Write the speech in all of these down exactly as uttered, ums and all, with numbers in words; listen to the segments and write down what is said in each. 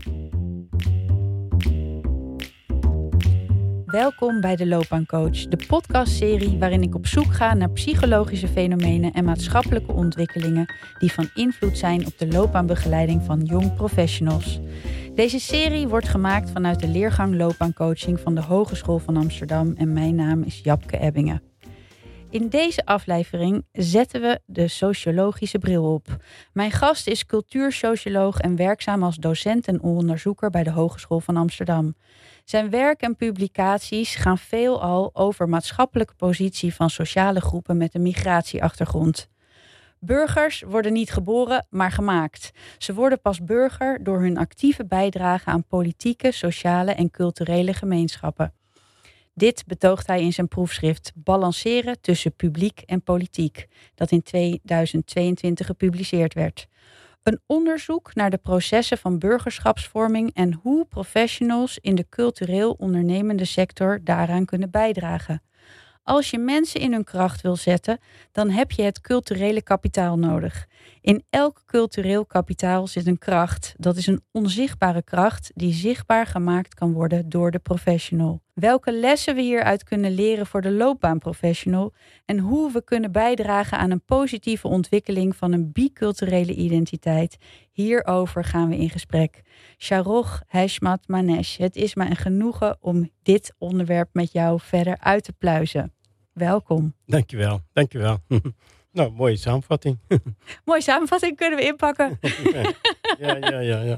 Welkom bij de Loopbaancoach, de podcastserie waarin ik op zoek ga naar psychologische fenomenen en maatschappelijke ontwikkelingen die van invloed zijn op de loopbaanbegeleiding van jong professionals. Deze serie wordt gemaakt vanuit de leergang loopbaancoaching van de Hogeschool van Amsterdam en mijn naam is Japke Ebbingen. In deze aflevering zetten we de sociologische bril op. Mijn gast is cultuursocioloog en werkzaam als docent en onderzoeker bij de Hogeschool van Amsterdam. Zijn werk en publicaties gaan veelal over maatschappelijke positie van sociale groepen met een migratieachtergrond. Burgers worden niet geboren, maar gemaakt. Ze worden pas burger door hun actieve bijdrage aan politieke, sociale en culturele gemeenschappen. Dit betoogt hij in zijn proefschrift Balanceren tussen publiek en politiek, dat in tweeduizend tweeëntwintig gepubliceerd werd. Een onderzoek naar de processen van burgerschapsvorming en hoe professionals in de cultureel ondernemende sector daaraan kunnen bijdragen. Als je mensen in hun kracht wil zetten, dan heb je het culturele kapitaal nodig. In elk cultureel kapitaal zit een kracht. Dat is een onzichtbare kracht die zichtbaar gemaakt kan worden door de professional. Welke lessen we hieruit kunnen leren voor de loopbaanprofessional en hoe we kunnen bijdragen aan een positieve ontwikkeling van een biculturele identiteit. Hierover gaan we in gesprek. Sharoch Heshmat-Manesh, het is mij een genoegen om dit onderwerp met jou verder uit te pluizen. Welkom. Dankjewel, dankjewel. Nou, mooie samenvatting. Mooie samenvatting kunnen we inpakken. ja, ja, ja, ja.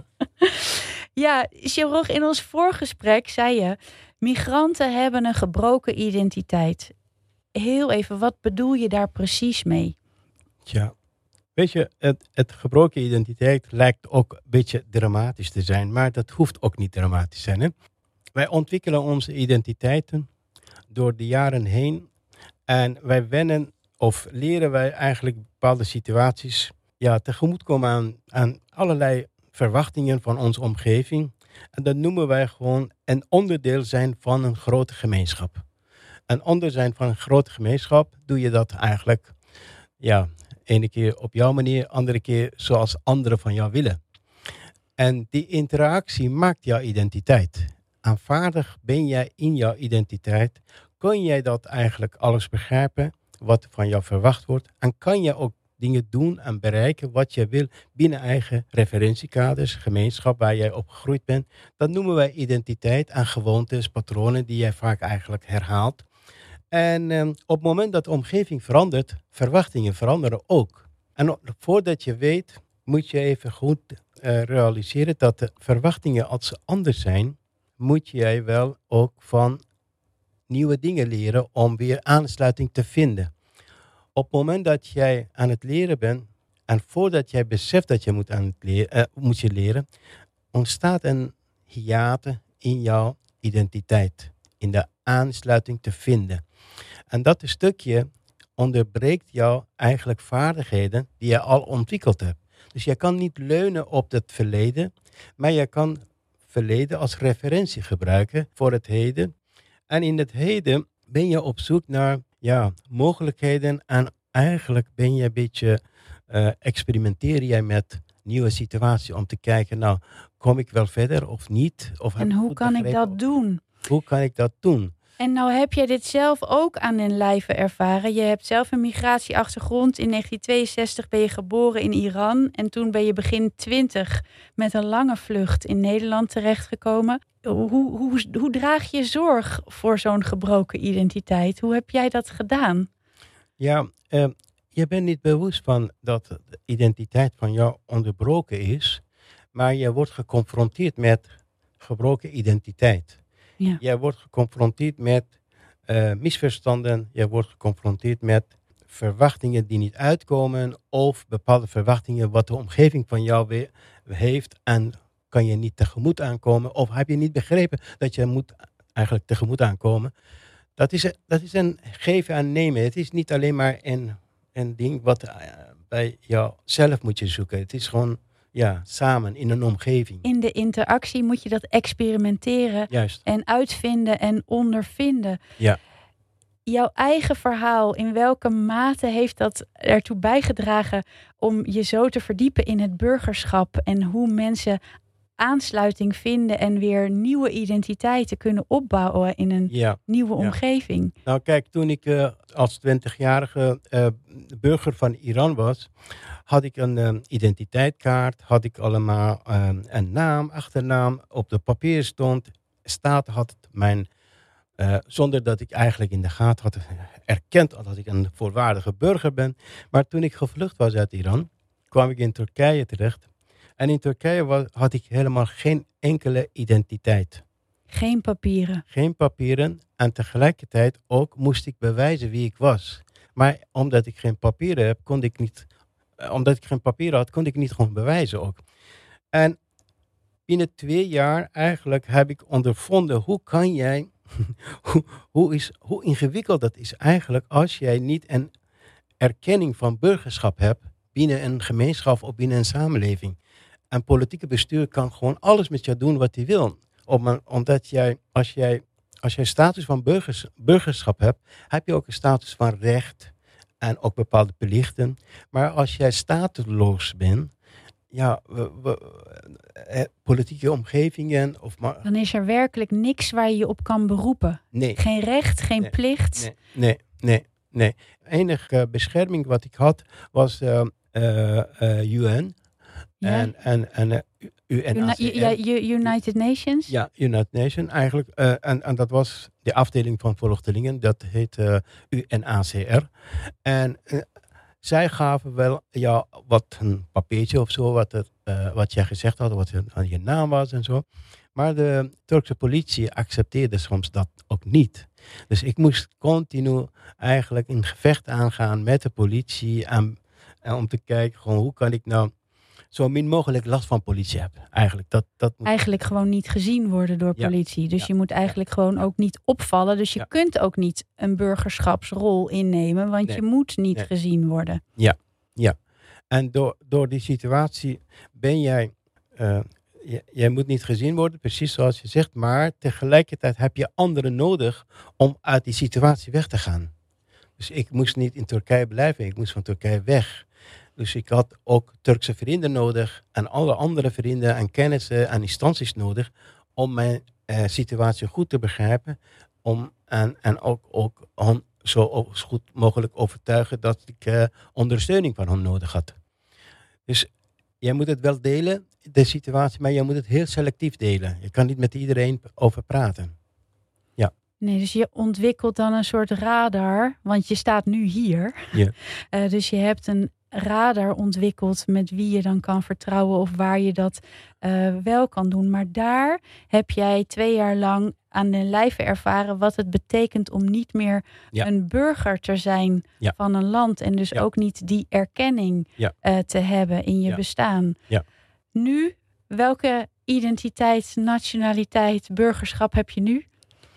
Ja, Sharoch, in ons voorgesprek zei je, migranten hebben een gebroken identiteit. Heel even, wat bedoel je daar precies mee? Tja, weet je, het, het gebroken identiteit lijkt ook een beetje dramatisch te zijn, maar dat hoeft ook niet dramatisch te zijn. Hè? Wij ontwikkelen onze identiteiten door de jaren heen en wij wennen of leren wij eigenlijk bepaalde situaties ja, tegemoetkomen aan, aan allerlei verwachtingen van onze omgeving. En dat noemen wij gewoon een onderdeel zijn van een grote gemeenschap. Een onderdeel zijn van een grote gemeenschap doe je dat eigenlijk, ja, ene keer op jouw manier, andere keer zoals anderen van jou willen. En die interactie maakt jouw identiteit. Aanvaardig ben jij in jouw identiteit, kun jij dat eigenlijk alles begrijpen wat van jou verwacht wordt en kan je ook dingen doen en bereiken wat je wil binnen eigen referentiekaders, gemeenschap waar jij opgegroeid bent. Dat noemen wij identiteit en gewoontes, patronen die jij vaak eigenlijk herhaalt. En um, op het moment dat de omgeving verandert, verwachtingen veranderen ook. En voordat je weet, moet je even goed uh, realiseren dat de verwachtingen als ze anders zijn, moet jij wel ook van nieuwe dingen leren om weer aansluiting te vinden. Op het moment dat jij aan het leren bent en voordat jij beseft dat je moet, aan het leren, uh, moet je leren, ontstaat een hiate in jouw identiteit, in de aansluiting te vinden. En dat stukje onderbreekt jou eigenlijk vaardigheden die je al ontwikkeld hebt. Dus je kan niet leunen op het verleden, maar je kan verleden als referentie gebruiken voor het heden. En in het heden ben je op zoek naar ja, mogelijkheden en eigenlijk ben je een beetje, uh, experimenteer jij met nieuwe situaties om te kijken, nou, kom ik wel verder of niet? Of en hoe kan ik dat doen? Hoe kan ik dat doen? En nou heb je dit zelf ook aan den lijve ervaren. Je hebt zelf een migratieachtergrond. In negentien tweeënzestig ben je geboren in Iran. En toen ben je begin twintig met een lange vlucht in Nederland terechtgekomen. Hoe, hoe, hoe draag je zorg voor zo'n gebroken identiteit? Hoe heb jij dat gedaan? Ja, uh, je bent niet bewust van dat de identiteit van jou onderbroken is. Maar je wordt geconfronteerd met gebroken identiteit. Ja. Je wordt geconfronteerd met uh, misverstanden. Je wordt geconfronteerd met verwachtingen die niet uitkomen. Of bepaalde verwachtingen wat de omgeving van jou weer heeft. En kan je niet tegemoet aankomen. Of heb je niet begrepen dat je moet eigenlijk tegemoet aankomen. Dat is, dat is een geven en nemen. Het is niet alleen maar een, een ding wat uh, bij jou zelf moet je zoeken. Het is gewoon ja, samen in een omgeving. In de interactie moet je dat experimenteren. Juist. En uitvinden en ondervinden. Ja. Jouw eigen verhaal, in welke mate heeft dat ertoe bijgedragen om je zo te verdiepen in het burgerschap en hoe mensen aansluiting vinden en weer nieuwe identiteiten kunnen opbouwen in een Ja, nieuwe ja. omgeving. Nou kijk, toen ik uh, als twintigjarige uh, burger van Iran was, had ik een uh, identiteitskaart, had ik allemaal uh, een naam, achternaam, op de papier stond, staat had het mijn, uh, zonder dat ik eigenlijk in de gaten had erkend dat ik een volwaardige burger ben. Maar toen ik gevlucht was uit Iran, kwam ik in Turkije terecht. En in Turkije was, had ik helemaal geen enkele identiteit. Geen papieren. Geen papieren en tegelijkertijd ook moest ik bewijzen wie ik was. Maar omdat ik geen papieren heb, kon ik niet, omdat ik geen papieren had, kon ik niet gewoon bewijzen ook. En binnen twee jaar eigenlijk heb ik ondervonden hoe kan jij, hoe, hoe, is, hoe ingewikkeld dat is eigenlijk als jij niet een erkenning van burgerschap hebt binnen een gemeenschap of binnen een samenleving. En politieke bestuur kan gewoon alles met jou doen wat hij wil. Om, omdat jij, als jij, als jij status van burgers, burgerschap hebt, heb je ook een status van recht en ook bepaalde plichten. Maar als jij stateloos bent, ja, we, we, eh, politieke omgevingen of maar, dan is er werkelijk niks waar je je op kan beroepen. Nee. Geen recht, geen nee, plicht. Nee, nee, nee. nee. De enige bescherming wat ik had was uh, uh, uh, U N. Ja. En, en, en uh, U N A C R. Ja, United Nations? Ja, United Nations eigenlijk. Uh, en, en dat was de afdeling van vluchtelingen. Dat heet uh, U N A C R. En uh, zij gaven wel ja, wat een papiertje of zo. Wat, het, uh, wat jij gezegd had. Wat je, je naam was en zo. Maar de Turkse politie accepteerde soms dat ook niet. Dus ik moest continu eigenlijk in gevecht aangaan met de politie. En, en om te kijken gewoon, hoe kan ik nou zo min mogelijk last van politie hebben. Eigenlijk, dat, dat moet... eigenlijk gewoon niet gezien worden door politie. Ja. Dus ja. je moet eigenlijk ja. gewoon ook niet opvallen. Dus je ja. kunt ook niet een burgerschapsrol innemen. Want nee. je moet niet nee. gezien worden. Ja, ja. En door, door die situatie ben jij... Uh, j- jij moet niet gezien worden, precies zoals je zegt. Maar tegelijkertijd heb je anderen nodig om uit die situatie weg te gaan. Dus ik moest niet in Turkije blijven. Ik moest van Turkije weg. Dus ik had ook Turkse vrienden nodig en alle andere vrienden en kennissen en instanties nodig om mijn uh, situatie goed te begrijpen om, en, en ook, ook on, zo goed mogelijk overtuigen dat ik uh, ondersteuning van hen nodig had. Dus jij moet het wel delen, de situatie, maar jij moet het heel selectief delen. Je kan niet met iedereen over praten. Ja. Nee, dus je ontwikkelt dan een soort radar, want je staat nu hier. Ja. Uh, dus je hebt een radar ontwikkeld met wie je dan kan vertrouwen of waar je dat uh, wel kan doen. Maar daar heb jij twee jaar lang aan de lijve ervaren wat het betekent om niet meer ja. een burger te zijn ja. van een land en dus ja. ook niet die erkenning ja. uh, te hebben in je ja. bestaan. Ja. Nu, welke identiteit, nationaliteit, burgerschap heb je nu?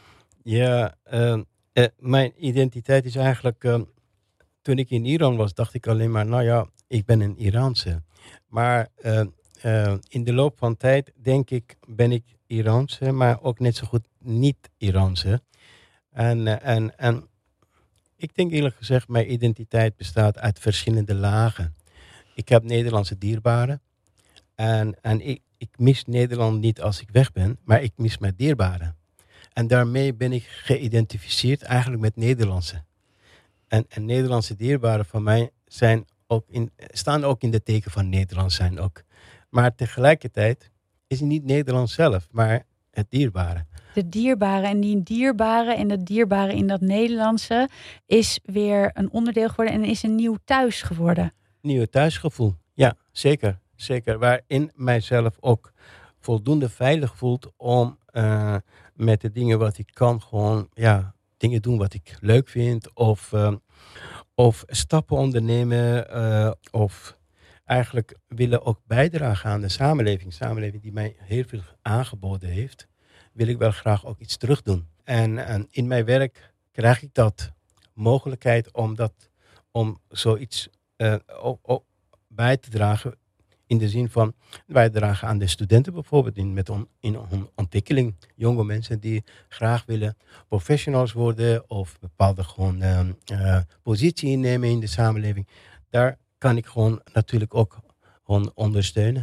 Ja, uh, uh, mijn identiteit is eigenlijk... Uh, Toen ik in Iran was, dacht ik alleen maar, nou ja, ik ben een Iraanse. Maar uh, uh, in de loop van tijd, denk ik, ben ik Iraanse, maar ook net zo goed niet-Iraanse. En, uh, en, en ik denk eerlijk gezegd, mijn identiteit bestaat uit verschillende lagen. Ik heb Nederlandse dierbaren. En, en ik, ik mis Nederland niet als ik weg ben, maar ik mis mijn dierbaren. En daarmee ben ik geïdentificeerd eigenlijk met Nederlandse. En, en Nederlandse dierbaren van mij zijn ook in, staan ook in de teken van Nederlands zijn ook. Maar tegelijkertijd is het niet Nederlands zelf, maar het dierbare. De dierbare en die dierbare en dat dierbare in dat Nederlandse is weer een onderdeel geworden en is een nieuw thuis geworden. Nieuw thuisgevoel, ja, zeker. Zeker, waarin mijzelf ook voldoende veilig voelt om uh, met de dingen wat ik kan gewoon, ja... dingen doen wat ik leuk vind. Of, uh, of stappen ondernemen. Uh, of eigenlijk willen ook bijdragen aan de samenleving. Samenleving die mij heel veel aangeboden heeft. Wil ik wel graag ook iets terug doen. En, en in mijn werk krijg ik dat mogelijkheid om, dat, om zoiets uh, ook, ook bij te dragen. In de zin van bijdragen aan de studenten bijvoorbeeld in, met on, in hun ontwikkeling. Jonge mensen die graag willen professionals worden of bepaalde gewoon uh, uh, positie innemen in de samenleving. Daar kan ik gewoon natuurlijk ook gewoon ondersteunen.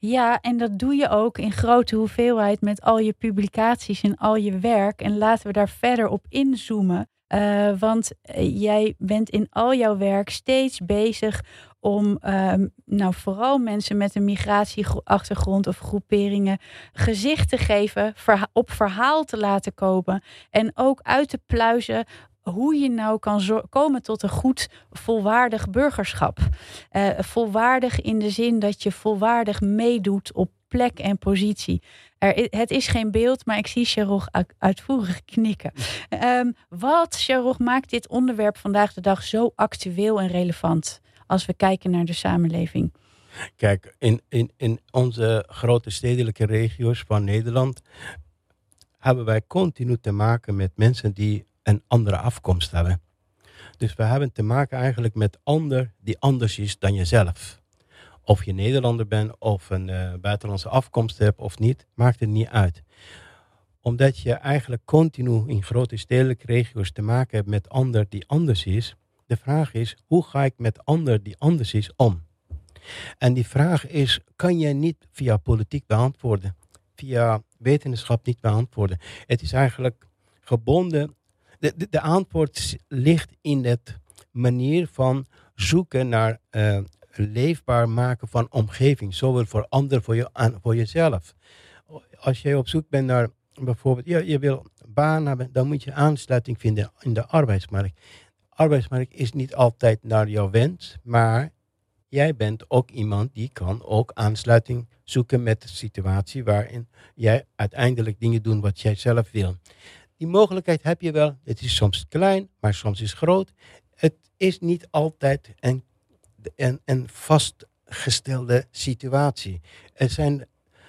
Ja, en dat doe je ook in grote hoeveelheid met al je publicaties en al je werk. En laten we daar verder op inzoomen. Uh, want jij bent in al jouw werk steeds bezig om uh, nou vooral mensen met een migratieachtergrond of groeperingen gezicht te geven, verha- op verhaal te laten komen en ook uit te pluizen hoe je nou kan zo- komen tot een goed, volwaardig burgerschap. Uh, volwaardig in de zin dat je volwaardig meedoet op plek en positie. Er, het is geen beeld, maar ik zie Sharoch uitvoerig knikken. Um, wat, Sharoch, maakt dit onderwerp vandaag de dag zo actueel en relevant als we kijken naar de samenleving? Kijk, in, in, in onze grote stedelijke regio's van Nederland hebben wij continu te maken met mensen die een andere afkomst hebben. Dus we hebben te maken eigenlijk met ander die anders is dan jezelf. Of je Nederlander bent of een uh, buitenlandse afkomst hebt of niet, maakt het niet uit. Omdat je eigenlijk continu in grote stedelijke regio's te maken hebt met ander die anders is. De vraag is, hoe ga ik met ander die anders is om? En die vraag is, kan je niet via politiek beantwoorden. Via wetenschap niet beantwoorden. Het is eigenlijk gebonden. De, de, de antwoord ligt in het manier van zoeken naar uh, leefbaar maken van omgeving. Zowel voor anderen, voor, je, en voor jezelf. Als je op zoek bent naar bijvoorbeeld, ja, je wil baan hebben, dan moet je aansluiting vinden in de arbeidsmarkt. De arbeidsmarkt is niet altijd naar jouw wens, maar jij bent ook iemand die kan ook aansluiting zoeken met de situatie waarin jij uiteindelijk dingen doet wat jij zelf wil. Die mogelijkheid heb je wel. Het is soms klein, maar soms is groot. Het is niet altijd een, een, een vastgestelde situatie. Er zijn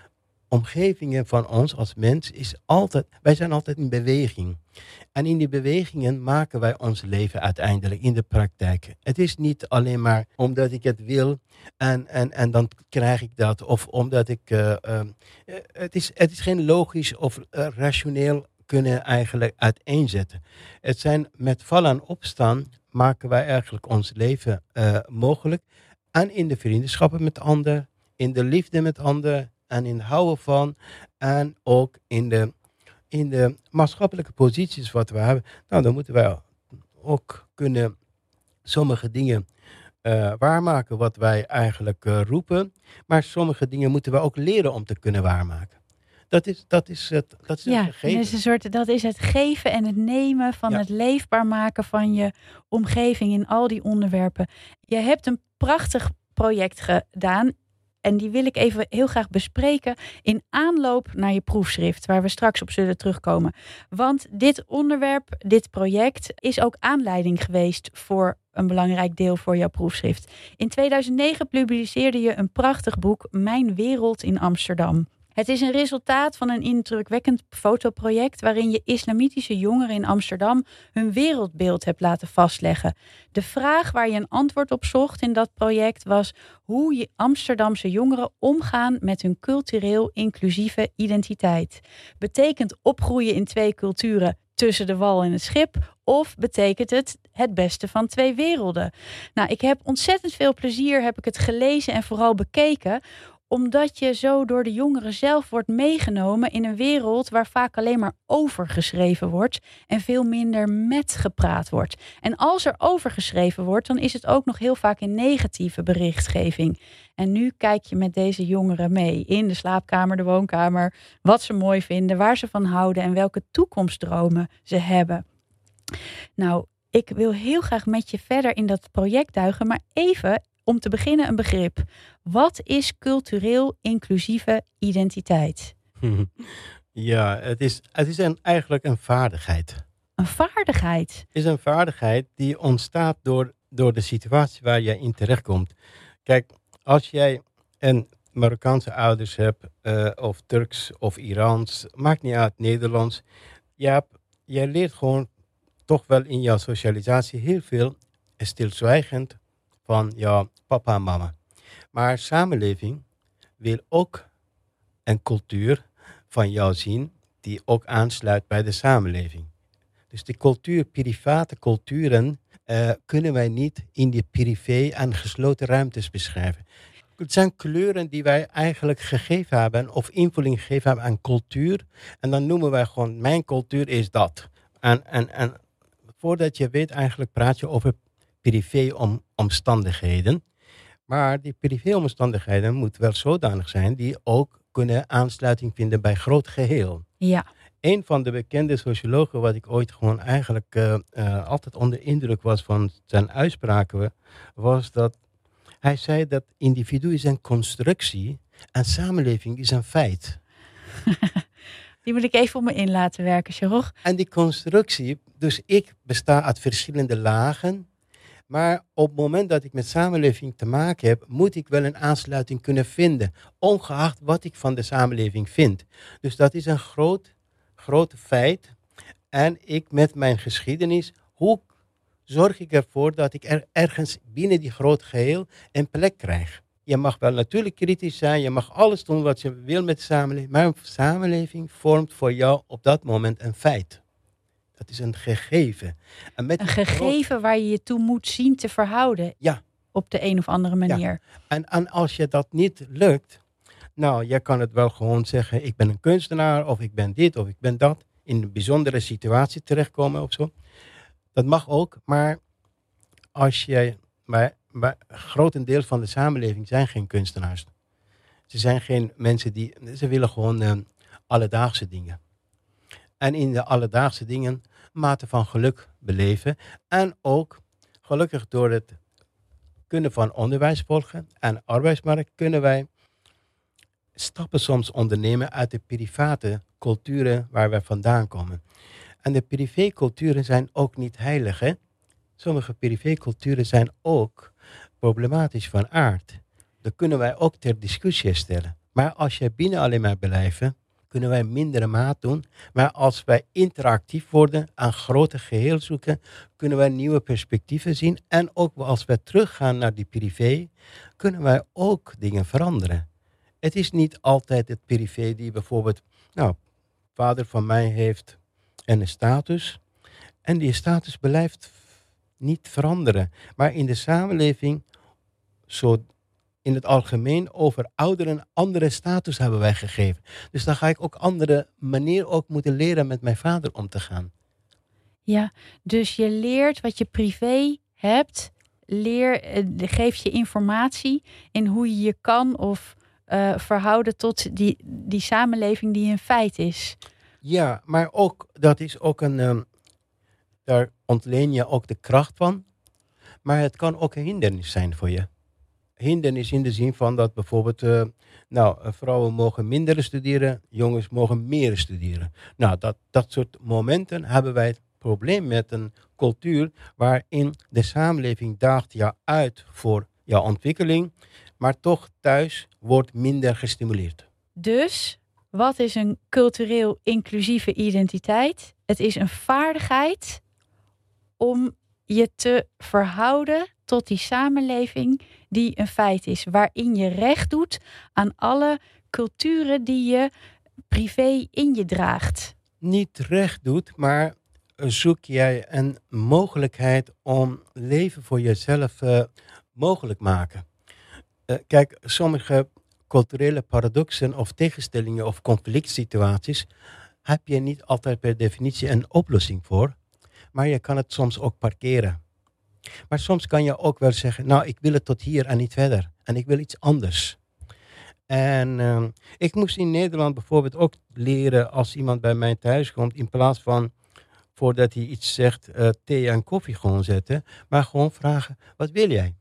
omgevingen van ons als mens, is altijd, wij zijn altijd in beweging. En in die bewegingen maken wij ons leven uiteindelijk in de praktijk. Het is niet alleen maar omdat ik het wil en, en, en dan krijg ik dat. Of omdat ik... Uh, uh, het, is, het is geen logisch of uh, rationeel kunnen eigenlijk uiteenzetten. Het zijn met vallen en opstaan maken wij eigenlijk ons leven uh, mogelijk. En in de vriendschappen met anderen, in de liefde met anderen en in het houden van en ook in de, in de maatschappelijke posities wat we hebben. Nou, dan moeten wij ook kunnen sommige dingen uh, waarmaken wat wij eigenlijk uh, roepen. Maar sommige dingen moeten we ook leren om te kunnen waarmaken. Dat is, dat is het, dat is ja, het gegeven. Dat is, een soort, dat is het geven en het nemen van ja. het leefbaar maken van je omgeving in al die onderwerpen. Je hebt een prachtig project gedaan. En die wil ik even heel graag bespreken in aanloop naar je proefschrift, waar we straks op zullen terugkomen. Want dit onderwerp, dit project, is ook aanleiding geweest voor een belangrijk deel voor jouw proefschrift. In tweeduizend negen publiceerde je een prachtig boek, Mijn Wereld in Amsterdam. Het is een resultaat van een indrukwekkend fotoproject waarin je islamitische jongeren in Amsterdam hun wereldbeeld hebt laten vastleggen. De vraag waar je een antwoord op zocht in dat project was hoe je Amsterdamse jongeren omgaan met hun cultureel inclusieve identiteit. Betekent opgroeien in twee culturen tussen de wal en het schip, of betekent het het beste van twee werelden? Nou, ik heb ontzettend veel plezier, heb ik het gelezen en vooral bekeken, omdat je zo door de jongeren zelf wordt meegenomen in een wereld waar vaak alleen maar overgeschreven wordt en veel minder met gepraat wordt. En als er overgeschreven wordt, dan is het ook nog heel vaak in negatieve berichtgeving. En nu kijk je met deze jongeren mee in de slaapkamer, de woonkamer, wat ze mooi vinden, waar ze van houden en welke toekomstdromen ze hebben. Nou, ik wil heel graag met je verder in dat project duiken, maar even om te beginnen een begrip. Wat is cultureel inclusieve identiteit? Ja, het is, het is een, eigenlijk een vaardigheid. Een vaardigheid? Het is een vaardigheid die ontstaat door, door de situatie waar je in terechtkomt. Kijk, als jij een Marokkaanse ouders hebt, uh, of Turks of Iraans, maakt niet uit, Nederlands. Je, hebt, je leert gewoon toch wel in jouw socialisatie heel veel stilzwijgend van jouw papa en mama. Maar samenleving wil ook een cultuur van jou zien die ook aansluit bij de samenleving. Dus de cultuur, private culturen, uh, kunnen wij niet in die privé en gesloten ruimtes beschrijven. Het zijn kleuren die wij eigenlijk gegeven hebben of invulling gegeven hebben aan cultuur. En dan noemen wij gewoon, mijn cultuur is dat. En, en, en voordat je weet eigenlijk praat je over privé-omstandigheden. Maar die privé-omstandigheden moeten wel zodanig zijn die ook kunnen aansluiting vinden bij groot geheel. Ja. Een van de bekende sociologen, wat ik ooit gewoon eigenlijk uh, uh, altijd onder indruk was van zijn uitspraken, was dat hij zei dat individu is een constructie en samenleving is een feit. Die moet ik even om me in laten werken, Sharok. En die constructie, dus ik besta uit verschillende lagen, maar op het moment dat ik met samenleving te maken heb, moet ik wel een aansluiting kunnen vinden, ongeacht wat ik van de samenleving vind. Dus dat is een groot, groot feit. En ik met mijn geschiedenis, hoe zorg ik ervoor dat ik er ergens binnen die groot geheel een plek krijg. Je mag wel natuurlijk kritisch zijn, je mag alles doen wat je wil met de samenleving, maar een samenleving vormt voor jou op dat moment een feit. Dat is een gegeven. En met een gegeven groot... waar je je toe moet zien te verhouden. Ja. Op de een of andere manier. Ja. En, en als je dat niet lukt, nou, je kan het wel gewoon zeggen, ik ben een kunstenaar, of ik ben dit, of ik ben dat. In een bijzondere situatie terechtkomen of zo. Dat mag ook, maar als je, maar, maar een grotendeel van de samenleving zijn geen kunstenaars. Ze zijn geen mensen die, ze willen gewoon uh, alledaagse dingen. En in de alledaagse dingen mate van geluk beleven. En ook gelukkig door het kunnen van onderwijs volgen en arbeidsmarkt kunnen wij stappen soms ondernemen uit de private culturen waar wij vandaan komen. En de privéculturen zijn ook niet heilig. Hè? Sommige privéculturen zijn ook problematisch van aard. Dat kunnen wij ook ter discussie stellen. Maar als je binnen alleen maar blijven, kunnen wij mindere maat doen. Maar als wij interactief worden, aan grote geheel zoeken, kunnen wij nieuwe perspectieven zien. En ook als wij teruggaan naar die privé, kunnen wij ook dingen veranderen. Het is niet altijd het privé die bijvoorbeeld, nou, vader van mij heeft een status. En die status blijft niet veranderen. Maar in de samenleving, zo in het algemeen, over ouderen andere status hebben wij gegeven. Dus dan ga ik ook andere manier ook moeten leren met mijn vader om te gaan. Ja, dus je leert wat je privé hebt, leer, geef je informatie in hoe je je kan of uh, verhouden tot die, die samenleving die een feit is. Ja, maar ook, dat is ook een, um, daar ontleen je ook de kracht van. Maar het kan ook een hindernis zijn voor je. Hindernis in de zin van dat bijvoorbeeld, uh, nou, vrouwen mogen minder studeren, jongens mogen meer studeren. Nou, dat, dat soort momenten hebben wij het probleem met een cultuur waarin de samenleving daagt jou uit voor jouw ontwikkeling, maar toch thuis wordt minder gestimuleerd. Dus, wat is een cultureel inclusieve identiteit? Het is een vaardigheid om je te verhouden tot die samenleving die een feit is. Waarin je recht doet aan alle culturen die je privé in je draagt. Niet recht doet, maar zoek jij een mogelijkheid om leven voor jezelf uh, mogelijk maken. Uh, kijk, sommige culturele paradoxen of tegenstellingen of conflict situaties heb je niet altijd per definitie een oplossing voor. Maar je kan het soms ook parkeren. Maar soms kan je ook wel zeggen, nou, ik wil het tot hier en niet verder. En ik wil iets anders. En uh, ik moest in Nederland bijvoorbeeld ook leren als iemand bij mij thuis komt, in plaats van voordat hij iets zegt, uh, thee en koffie gewoon zetten, maar gewoon vragen, wat wil jij?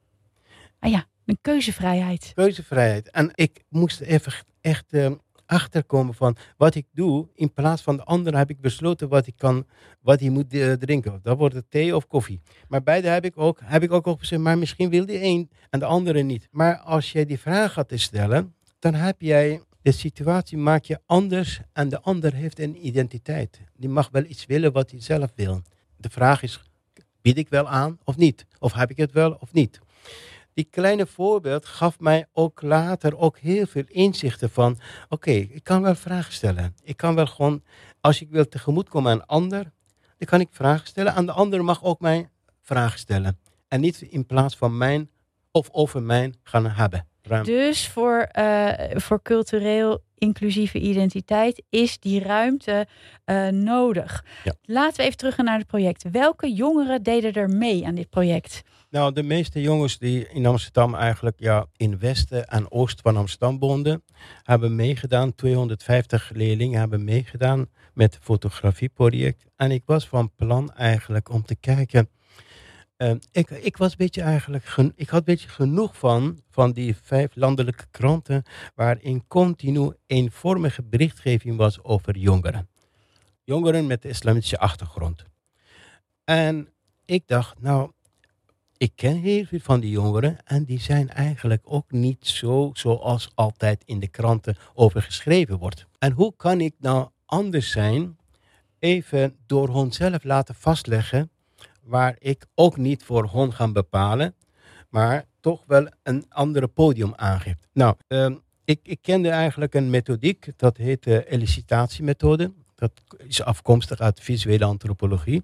Ah ja, een keuzevrijheid. Keuzevrijheid. En ik moest even echt uh, achterkomen van wat ik doe. In plaats van de ander heb ik besloten wat ik kan, wat hij moet uh, drinken. Dat wordt het thee of koffie. Maar beide heb ik ook, heb ik ook opgezegd, maar misschien wil die een en de andere niet. Maar als jij die vraag gaat te stellen, dan heb jij de situatie maak je anders en de ander heeft een identiteit. Die mag wel iets willen wat hij zelf wil. De vraag is, bied ik wel aan of niet? Of heb ik het wel of niet? Die kleine voorbeeld gaf mij ook later ook heel veel inzichten van, oké, okay, ik kan wel vragen stellen. Ik kan wel gewoon, als ik wil tegemoetkomen aan een ander, dan kan ik vragen stellen. En de ander mag ook mij vragen stellen. En niet in plaats van mijn of over mijn gaan hebben. Ruim. Dus voor, uh, voor cultureel inclusieve identiteit is die ruimte uh, nodig. Ja. Laten we even terug gaan naar het project. Welke jongeren deden er mee aan dit project? Nou, de meeste jongens die in Amsterdam eigenlijk ja, in Westen en Oost van Amsterdam woonden, hebben meegedaan. tweehonderdvijftig leerlingen hebben meegedaan met het fotografieproject. En ik was van plan eigenlijk om te kijken. Uh, ik, ik was een beetje eigenlijk, gen, ik had een beetje genoeg van, van die vijf landelijke kranten, waarin continu eenvormige berichtgeving was over jongeren. Jongeren met de islamitische achtergrond. En ik dacht, nou, ik ken heel veel van die jongeren en die zijn eigenlijk ook niet zo zoals altijd in de kranten over geschreven wordt. En hoe kan ik nou anders zijn, even door onszelf laten vastleggen, waar ik ook niet voor hun ga bepalen, maar toch wel een andere podium aangeeft. Nou, um, ik, ik kende eigenlijk een methodiek, dat heet de elicitatiemethode. Dat is afkomstig uit visuele antropologie.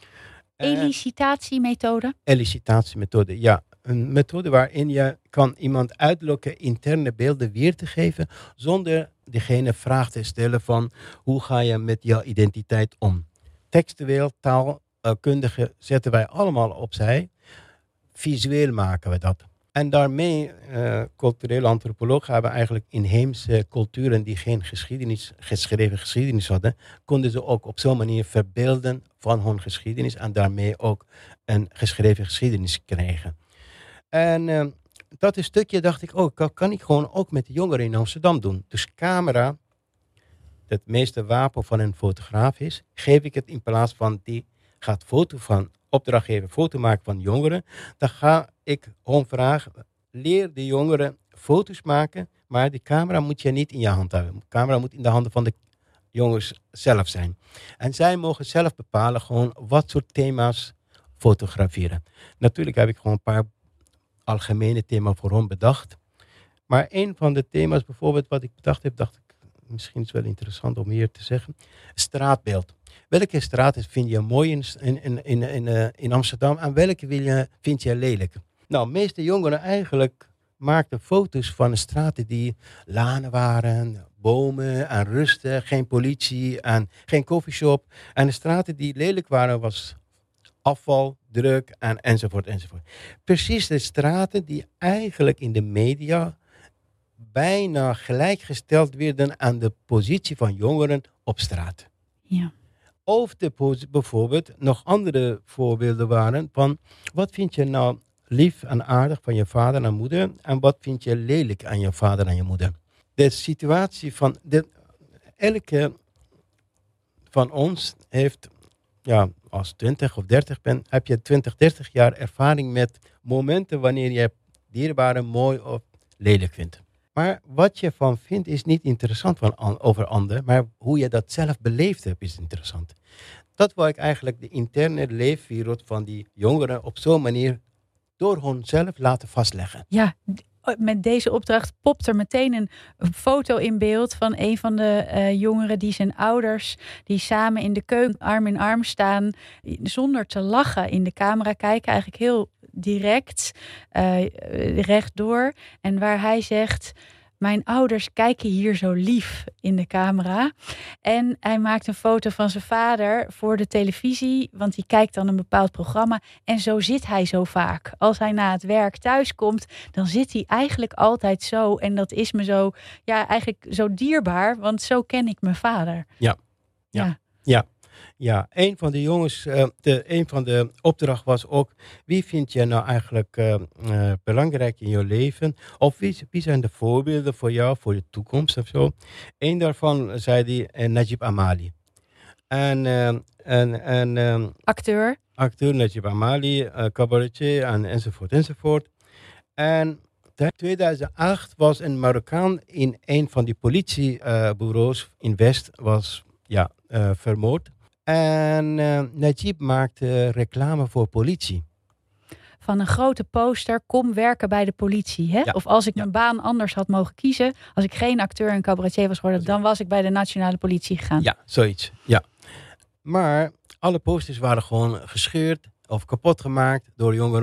Elicitatiemethode? Elicitatiemethode, ja. Een methode waarin je kan iemand uitlokken interne beelden weer te geven, zonder degene vraag te stellen van hoe ga je met jouw identiteit om. Textueel, taalkundige zetten wij allemaal opzij. Visueel maken we dat. En daarmee, uh, culturele antropologen hebben eigenlijk inheemse culturen die geen geschiedenis, geschreven geschiedenis hadden, konden ze ook op zo'n manier verbeelden van hun geschiedenis en daarmee ook een geschreven geschiedenis krijgen. En uh, dat is stukje dacht ik ook, oh, kan ik gewoon ook met de jongeren in Amsterdam doen. Dus camera, het meeste wapen van een fotograaf is, geef ik het in plaats van die gaat foto van opdrachtgever foto maken van jongeren, dan ga ik gewoon vragen, leer de jongeren foto's maken, maar die camera moet je niet in je hand hebben. De camera moet in de handen van de jongens zelf zijn. En zij mogen zelf bepalen gewoon wat soort thema's fotograferen. Natuurlijk heb ik gewoon een paar algemene thema's voor hen bedacht. Maar een van de thema's bijvoorbeeld wat ik bedacht heb, dacht ik, misschien is het wel interessant om hier te zeggen, straatbeeld. Welke straat vind je mooi in, in, in, in, uh, in Amsterdam en welke wil je, vind je lelijk? Nou, de meeste jongeren eigenlijk maakten foto's van de straten die lanen waren, bomen en rustig, geen politie en geen koffieshop. En de straten die lelijk waren was afval, druk en enzovoort enzovoort. Precies de straten die eigenlijk in de media bijna gelijkgesteld werden aan de positie van jongeren op straat. Ja. Of de, bijvoorbeeld nog andere voorbeelden waren van wat vind je nou lief en aardig van je vader en moeder en wat vind je lelijk aan je vader en je moeder. De situatie van de, elke van ons heeft, ja, als twintig of dertig bent, heb je twintig, dertig jaar ervaring met momenten wanneer je dierbare mooi of lelijk vindt. Maar wat je van vindt is niet interessant van, over anderen, maar hoe je dat zelf beleefd hebt is interessant. Dat wil ik eigenlijk de interne leefwereld van die jongeren op zo'n manier door hunzelf laten vastleggen. Ja, met deze opdracht popt er meteen een foto in beeld van een van de uh, jongeren die zijn ouders, die samen in de keuken arm in arm staan, zonder te lachen in de camera kijken, eigenlijk heel direct, uh, rechtdoor. En waar hij zegt, mijn ouders kijken hier zo lief in de camera. En hij maakt een foto van zijn vader voor de televisie, want die kijkt dan een bepaald programma. En zo zit hij zo vaak. Als hij na het werk thuis komt, dan zit hij eigenlijk altijd zo. En dat is me zo, ja, eigenlijk zo dierbaar, want zo ken ik mijn vader. Ja, ja, ja. ja. Ja, een van de jongens, uh, de, een van de opdrachten was ook, wie vind je nou eigenlijk uh, uh, belangrijk in je leven? Of wie, wie zijn de voorbeelden voor jou, voor de toekomst of zo? Eén daarvan zei die uh, Najib Amali. En, uh, en, en, uh, acteur. Acteur Najib Amali, uh, cabaretier en, enzovoort enzovoort. En in tweeduizend acht was een Marokkaan in een van die politiebureaus uh, in West was ja, uh, vermoord. En uh, Najib maakte reclame voor politie. Van een grote poster, kom werken bij de politie. Hè? Ja. Of als ik ja. mijn baan anders had mogen kiezen, als ik geen acteur en cabaretier was geworden, dan was ik bij de nationale politie gegaan. Ja, zoiets. Ja. Maar alle posters waren gewoon gescheurd of kapot gemaakt door jongeren.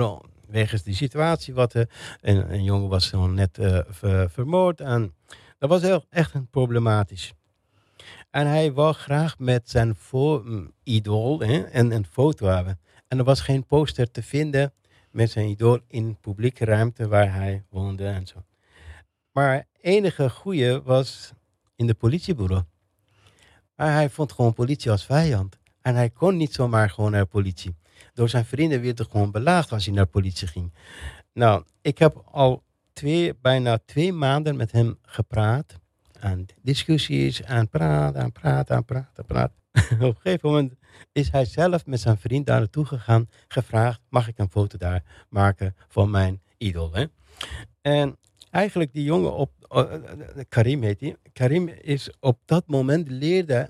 wegens die situatie. Wat, uh, een, een jongen was zo net uh, ver, vermoord. En dat was heel, echt een problematisch. En hij wou graag met zijn vo- um, idool hè, een, een foto hebben. En er was geen poster te vinden met zijn idool in publieke ruimte waar hij woonde en zo. Maar enige goede was in de politiebureau. Maar hij vond gewoon politie als vijand. En hij kon niet zomaar gewoon naar de politie. Door zijn vrienden werd hij gewoon belaagd als hij naar de politie ging. Nou, ik heb al twee, bijna twee maanden met hem gepraat. En discussies en praten en praten en praten en praten. Op een gegeven moment is hij zelf met zijn vriend daar naartoe gegaan. Gevraagd, mag ik een foto daar maken van mijn idool. Hè? En eigenlijk die jongen, op, uh, Karim heet hij. Karim is op dat moment leerde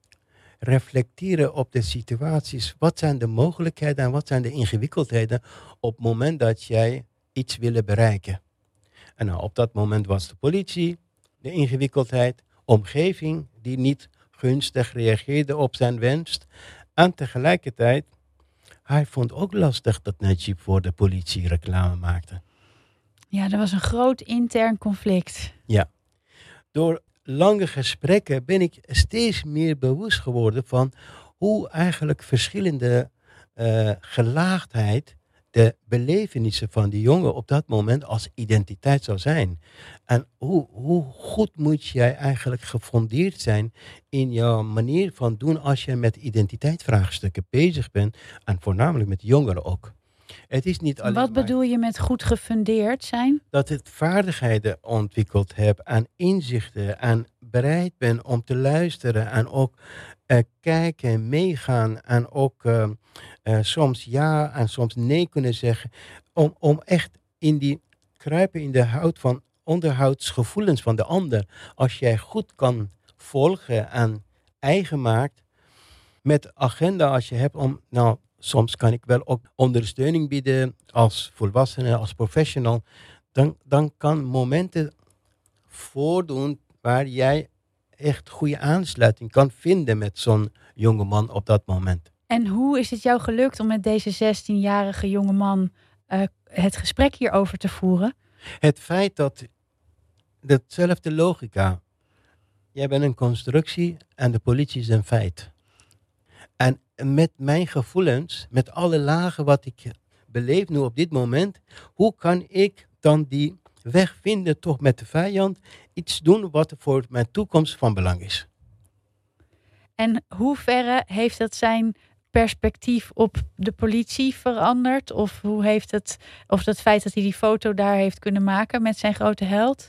reflecteren op de situaties. Wat zijn de mogelijkheden en wat zijn de ingewikkeldheden op het moment dat jij iets wilde bereiken. En nou, op dat moment was de politie, de ingewikkeldheid, omgeving die niet gunstig reageerde op zijn wens. En tegelijkertijd, hij vond ook lastig dat Najib voor de politie reclame maakte. Ja, er was een groot intern conflict. Ja. Door lange gesprekken ben ik steeds meer bewust geworden van hoe eigenlijk verschillende uh, gelaagdheid de belevenissen van die jongen op dat moment als identiteit zou zijn. En hoe, hoe goed moet jij eigenlijk gefundeerd zijn in jouw manier van doen als je met identiteitsvraagstukken bezig bent en voornamelijk met jongeren ook. Het is niet alleen Wat bedoel je met goed gefundeerd zijn? Dat het vaardigheden ontwikkeld heb en inzichten en bereid ben om te luisteren en ook uh, kijken, meegaan en ook uh, uh, soms ja en soms nee kunnen zeggen. Om, om echt in die kruipen in de hout van onderhoudsgevoelens van de ander. Als jij goed kan volgen en eigen maakt met agenda als je hebt om, nou, soms kan ik wel ook ondersteuning bieden als volwassene, als professional. Dan, dan kan momenten voordoen waar jij echt goede aansluiting kan vinden met zo'n jongeman op dat moment. En hoe is het jou gelukt om met deze zestienjarige jongeman uh, het gesprek hierover te voeren? Het feit dat hetzelfde logica. Jij bent een constructie en de politie is een feit. En met mijn gevoelens, met alle lagen wat ik beleef nu op dit moment, hoe kan ik dan die weg vinden toch met de vijand, iets doen wat voor mijn toekomst van belang is. En hoe verre heeft dat zijn perspectief op de politie veranderd? Of hoe heeft het, of dat feit dat hij die foto daar heeft kunnen maken met zijn grote held?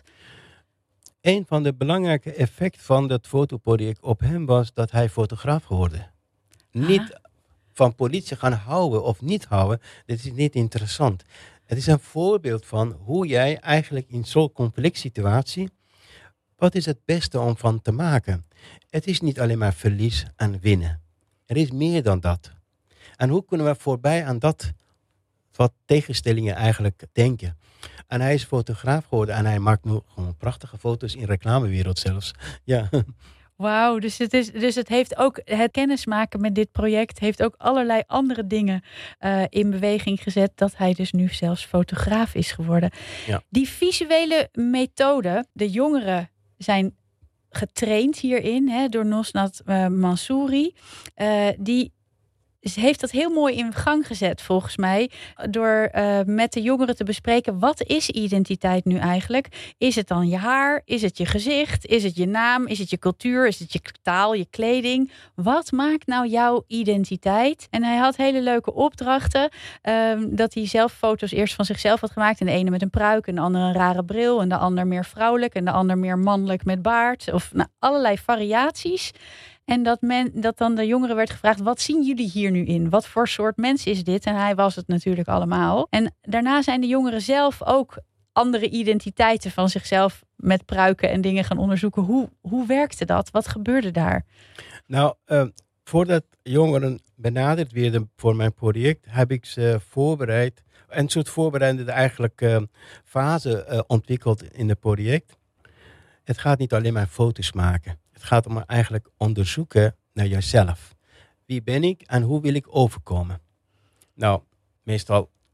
Een van de belangrijke effecten van dat fotoproject op hem was dat hij fotograaf geworden. Niet van politie gaan houden of niet houden, dit is niet interessant. Het is een voorbeeld van hoe jij eigenlijk in zo'n complexe situatie, wat is het beste om van te maken? Het is niet alleen maar verlies en winnen. Er is meer dan dat. En hoe kunnen we voorbij aan dat, wat tegenstellingen eigenlijk denken? En hij is fotograaf geworden en hij maakt nu gewoon prachtige foto's in reclamewereld zelfs. Ja. Wauw, dus het is, dus het heeft ook het kennismaken met dit project heeft ook allerlei andere dingen uh, in beweging gezet, dat hij dus nu zelfs fotograaf is geworden. Ja. Die visuele methode, de jongeren zijn getraind hierin, hè, door Nosnat uh, Mansouri, uh, die heeft dat heel mooi in gang gezet volgens mij, door uh, met de jongeren te bespreken, wat is identiteit nu eigenlijk? Is het dan je haar? Is het je gezicht? Is het je naam? Is het je cultuur? Is het je taal, je kleding? Wat maakt nou jouw identiteit? En hij had hele leuke opdrachten, um, dat hij zelf foto's eerst van zichzelf had gemaakt. En de ene met een pruik, en de andere een rare bril, en de ander meer vrouwelijk, en de ander meer mannelijk met baard. Of nou, allerlei variaties. En dat, men, dat dan de jongeren werd gevraagd, wat zien jullie hier nu in? Wat voor soort mens is dit? En hij was het natuurlijk allemaal. En daarna zijn de jongeren zelf ook andere identiteiten van zichzelf met pruiken en dingen gaan onderzoeken. Hoe, hoe werkte dat? Wat gebeurde daar? Nou, uh, voordat jongeren benaderd werden voor mijn project, heb ik ze voorbereid. Een soort voorbereidende eigenlijk uh, fase uh, ontwikkeld in het project. Het gaat niet alleen maar foto's maken. Het gaat om eigenlijk onderzoeken naar jezelf. Wie ben ik en hoe wil ik overkomen? Nou, meestal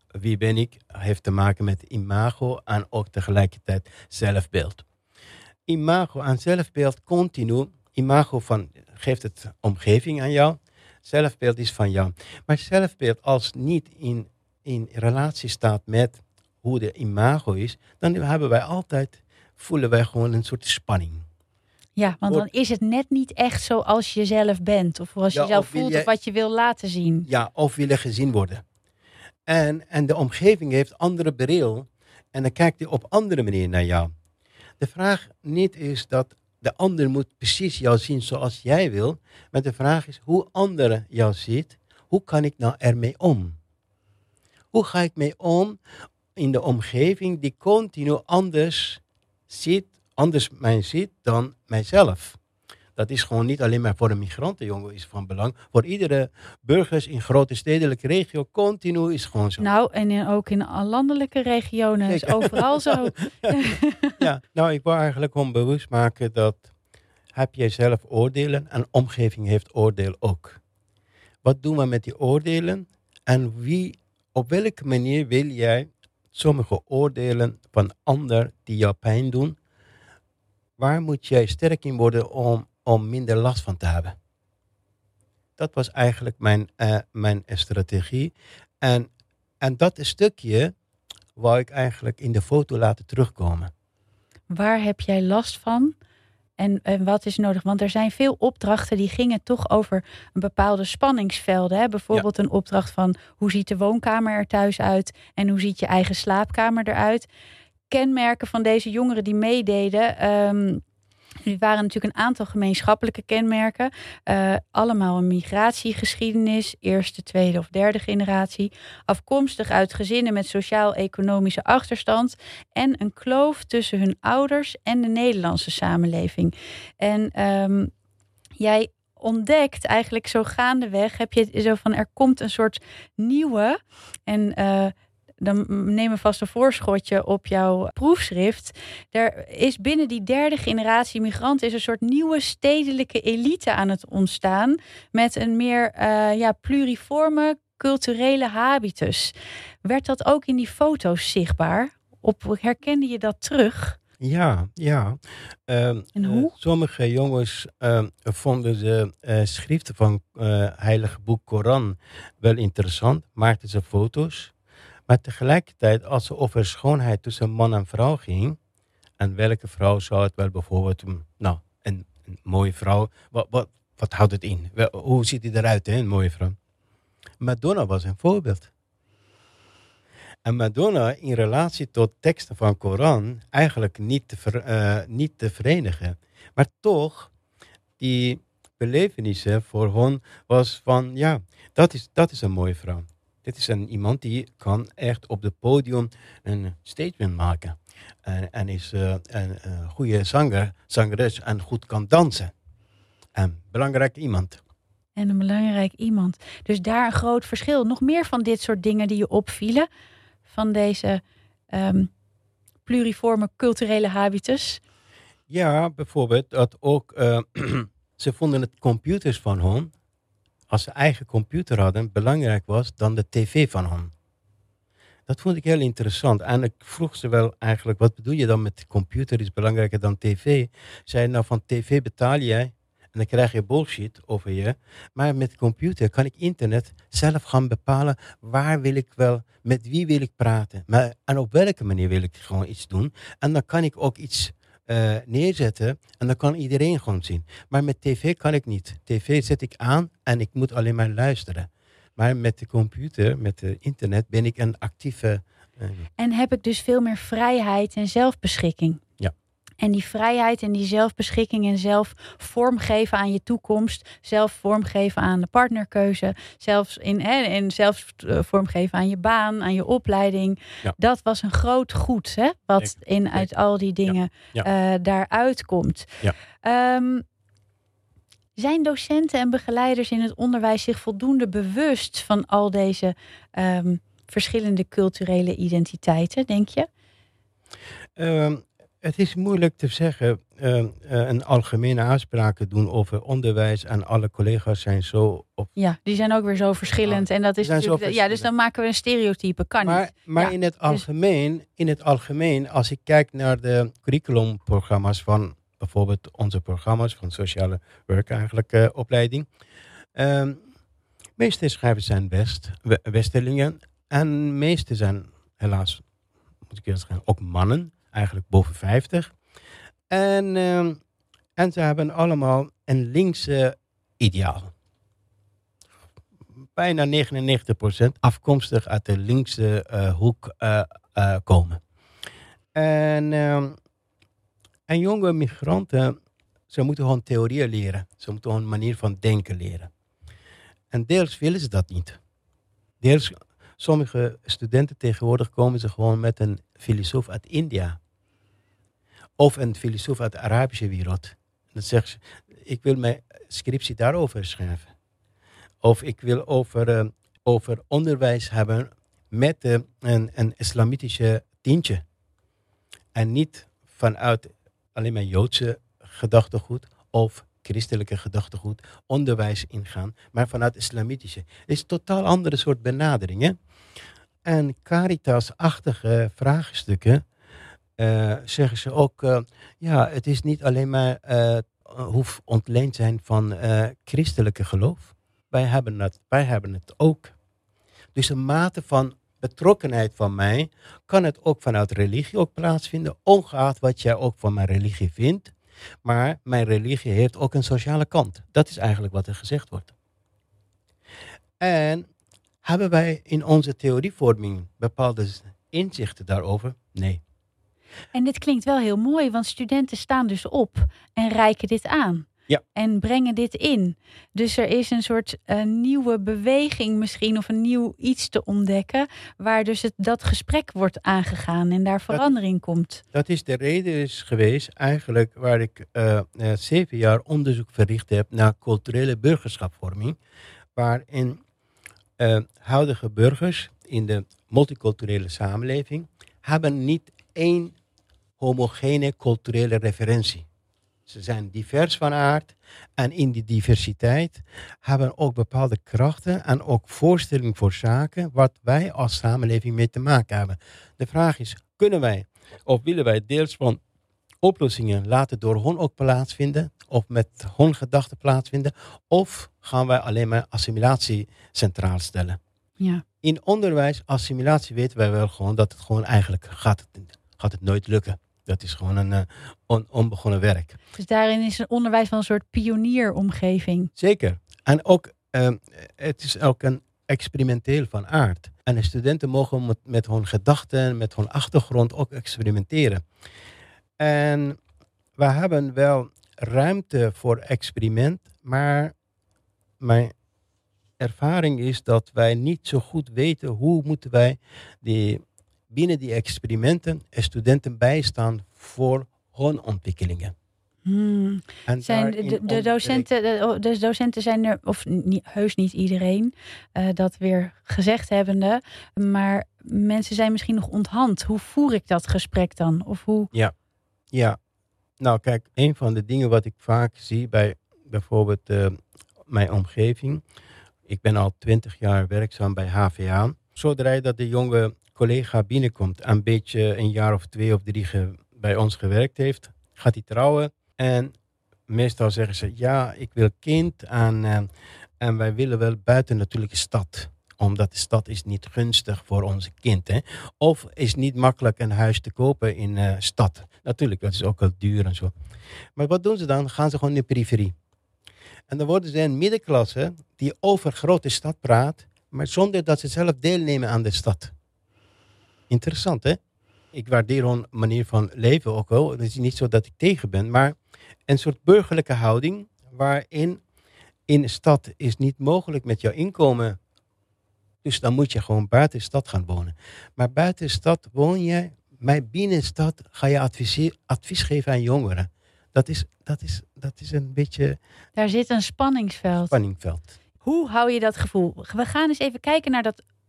wie ben ik, heeft te maken met imago en ook tegelijkertijd zelfbeeld. Imago en zelfbeeld continu. Imago van, geeft het omgeving aan jou. Zelfbeeld is van jou. Maar zelfbeeld als niet in, in relatie staat met hoe de imago is, dan hebben wij altijd, voelen wij gewoon een soort spanning. Ja, want dan is het net niet echt zoals je zelf bent. Of zoals je Ja, zelf of wil voelt je- of wat je wil laten zien. Ja, of willen gezien worden. En, en de omgeving heeft andere bril. En dan kijkt hij op andere manier naar jou. De vraag niet is dat de ander moet precies jou zien zoals jij wil. Maar de vraag is hoe anderen jou ziet. Hoe kan ik nou ermee om? Hoe ga ik mee om in de omgeving die continu anders ziet, anders mij ziet dan mijzelf? Dat is gewoon niet alleen maar voor een migrantenjongen is van belang. Voor iedere burgers in grote stedelijke regio continu is gewoon zo. Nou, en in- ook in landelijke regionen is Zeker. overal zo. Ja, nou, ik wil eigenlijk gewoon bewust maken dat heb jij zelf oordelen en omgeving heeft oordeel ook. Wat doen we met die oordelen en wie, op welke manier wil jij sommige oordelen van anderen die jou pijn doen, waar moet jij sterk in worden om, om minder last van te hebben? Dat was eigenlijk mijn, uh, mijn strategie. En, en dat stukje wou ik eigenlijk in de foto laten terugkomen. Waar heb jij last van? En, en wat is nodig? Want er zijn veel opdrachten die gingen toch over een bepaalde spanningsvelden. Hè? Bijvoorbeeld ja. een opdracht van hoe ziet de woonkamer er thuis uit en hoe ziet je eigen slaapkamer eruit. Kenmerken van deze jongeren die meededen. Um, er waren natuurlijk een aantal gemeenschappelijke kenmerken. Uh, allemaal een migratiegeschiedenis, eerste, tweede of derde generatie. Afkomstig uit gezinnen met sociaal-economische achterstand. En een kloof tussen hun ouders en de Nederlandse samenleving. En um, jij ontdekt eigenlijk zo gaandeweg, heb je het zo van er komt een soort nieuwe en uh, dan nemen we vast een voorschotje op jouw proefschrift. Er is binnen die derde generatie migranten is een soort nieuwe stedelijke elite aan het ontstaan. Met een meer uh, ja, pluriforme culturele habitus. Werd dat ook in die foto's zichtbaar? Op, herkende je dat terug? Ja, ja. Um, en hoe? Uh, sommige jongens uh, vonden de uh, schriften van uh, Heilige Boek Koran wel interessant. Maakten ze foto's. Maar tegelijkertijd, als het over schoonheid tussen man en vrouw ging, en welke vrouw zou het wel bijvoorbeeld, nou, een, een mooie vrouw, wat, wat, wat houdt het in? Hoe ziet die eruit, hè, een mooie vrouw? Madonna was een voorbeeld. En Madonna in relatie tot teksten van Koran eigenlijk niet te, ver, uh, niet te verenigen. Maar toch, die belevenissen voor hen was van, ja, dat is, dat is een mooie vrouw. Dit is een, iemand die kan echt op het podium een statement maken. En, en is uh, een uh, goede zanger, zangeres en goed kan dansen. En belangrijk iemand. En een belangrijk iemand. Dus daar een groot verschil. Nog meer van dit soort dingen die je opvielen. Van deze um, pluriforme culturele habitus. Ja, bijvoorbeeld dat ook... Uh, ze vonden het computers van hen, als ze eigen computer hadden, belangrijk was dan de tv van hen. Dat vond ik heel interessant. En ik vroeg ze wel eigenlijk, wat bedoel je dan met de computer is belangrijker dan tv? Zei nou, van tv betaal jij en dan krijg je bullshit over je. Maar met computer kan ik internet zelf gaan bepalen waar wil ik wel, met wie wil ik praten. Maar, en op welke manier wil ik gewoon iets doen. En dan kan ik ook iets Uh, neerzetten en dan kan iedereen gewoon zien. Maar met tv kan ik niet. Tv zet ik aan en ik moet alleen maar luisteren. Maar met de computer, met het internet, ben ik een actieve... Uh, en heb ik dus veel meer vrijheid en zelfbeschikking. Ja. En die vrijheid en die zelfbeschikking en zelf vormgeven aan je toekomst, zelf vormgeven aan de partnerkeuze, zelfs in, hè, en zelf vormgeven aan je baan, aan je opleiding. Ja. Dat was een groot goed, hè, wat Zeker. in uit Zeker. al die dingen ja. Ja. Uh, daaruit komt. Ja. Um, zijn docenten en begeleiders in het onderwijs zich voldoende bewust van al deze um, verschillende culturele identiteiten, denk je? Um, Het is moeilijk te zeggen, uh, uh, een algemene aanspraken doen over onderwijs en alle collega's zijn zo op. Ja, die zijn ook weer zo verschillend. Ja, en dat is natuurlijk, ja, dus dan maken we een stereotype, kan maar, niet. Maar ja, in, het algemeen, dus... in het algemeen, als ik kijk naar de curriculumprogramma's van bijvoorbeeld onze programma's van sociale werk eigenlijk, uh, opleiding. Uh, meeste schrijvers zijn West, Westerlingen en meeste zijn helaas, moet ik eerst zeggen, ook mannen. Eigenlijk boven vijftig. En, uh, en ze hebben allemaal een linkse ideaal. Bijna negenennegentig procent afkomstig uit de linkse uh, hoek uh, uh, komen. En, uh, en jonge migranten, ze moeten gewoon theorieën leren. Ze moeten gewoon een manier van denken leren. En deels willen ze dat niet. Deels, sommige studenten tegenwoordig komen ze gewoon met een filosoof uit India. Of een filosoof uit de Arabische wereld. Dan zegt ze, ik wil mijn scriptie daarover schrijven. Of ik wil over, uh, over onderwijs hebben met uh, een, een islamitische tintje. En niet vanuit alleen maar Joodse gedachtegoed of christelijke gedachtegoed onderwijs ingaan, maar vanuit islamitische. Het is een totaal andere soort benadering. Hè? En Caritas-achtige vraagstukken uh, zeggen ze ook, uh, ja, het is niet alleen maar uh, hoeft ontleend zijn van uh, christelijke geloof. Wij hebben het, wij hebben het ook. Dus een mate van betrokkenheid van mij kan het ook vanuit religie ook plaatsvinden, ongeacht wat jij ook van mijn religie vindt. Maar mijn religie heeft ook een sociale kant. Dat is eigenlijk wat er gezegd wordt. En hebben wij in onze theorievorming bepaalde inzichten daarover? Nee. En dit klinkt wel heel mooi, want studenten staan dus op en reiken dit aan. Ja. En brengen dit in. Dus er is een soort uh, nieuwe beweging misschien, of een nieuw iets te ontdekken, waar dus het, dat gesprek wordt aangegaan en daar verandering dat, komt. Dat is de reden is geweest eigenlijk waar ik uh, uh, zeven jaar onderzoek verricht heb naar culturele burgerschapsvorming, waarin uh, huidige burgers in de multiculturele samenleving hebben niet één homogene culturele referentie. Ze zijn divers van aard en in die diversiteit hebben ook bepaalde krachten en ook voorstelling voor zaken wat wij als samenleving mee te maken hebben. De vraag is, kunnen wij of willen wij deels van oplossingen laten door hun ook plaatsvinden of met hun gedachten plaatsvinden of gaan wij alleen maar assimilatie centraal stellen? Ja. In onderwijs, assimilatie weten wij wel gewoon dat het gewoon eigenlijk gaat het, gaat het nooit lukken. Dat is gewoon een uh, on, onbegonnen werk. Dus daarin is een onderwijs van een soort pionieromgeving. Zeker. En ook, uh, het is ook een experimenteel van aard. En de studenten mogen met, met hun gedachten, met hun achtergrond ook experimenteren. En we hebben wel ruimte voor experiment, maar mijn ervaring is dat wij niet zo goed weten hoe moeten wij die binnen die experimenten studenten bijstaan voor hun ontwikkelingen. Hmm. En zijn de, de, docenten, de, de docenten zijn er, of niet, heus niet iedereen, uh, dat weer gezegd hebbende, maar mensen zijn misschien nog onthand. Hoe voer ik dat gesprek dan? Of hoe? Ja, ja. Nou kijk, een van de dingen wat ik vaak zie bij bijvoorbeeld uh, mijn omgeving. Ik ben al twintig jaar werkzaam bij H V A. Zodra dat de jonge collega binnenkomt en een beetje een jaar of twee of drie ge, bij ons gewerkt heeft, gaat hij trouwen. En meestal zeggen ze, ja, ik wil kind en, uh, en wij willen wel buiten natuurlijk de stad. Omdat de stad is niet gunstig voor onze kind. Hè? Of is niet makkelijk een huis te kopen in de uh, stad. Natuurlijk, dat is ook wel duur en zo. Maar wat doen ze dan? Gaan ze gewoon in de periferie. En dan worden ze een middenklasse die over grote stad praat, maar zonder dat ze zelf deelnemen aan de stad. Interessant, hè? Ik waardeer hun manier van leven ook wel. Het is niet zo dat ik tegen ben, maar een soort burgerlijke houding waarin in de stad is niet mogelijk met jouw inkomen. Dus dan moet je gewoon buiten de stad gaan wonen. Maar buiten de stad woon je, maar binnen de stad ga je advies, advies geven aan jongeren. Dat is, dat, is, dat is een beetje... Daar zit een spanningsveld. Spanningveld. Hoe hou je dat gevoel? We gaan eens even kijken naar dat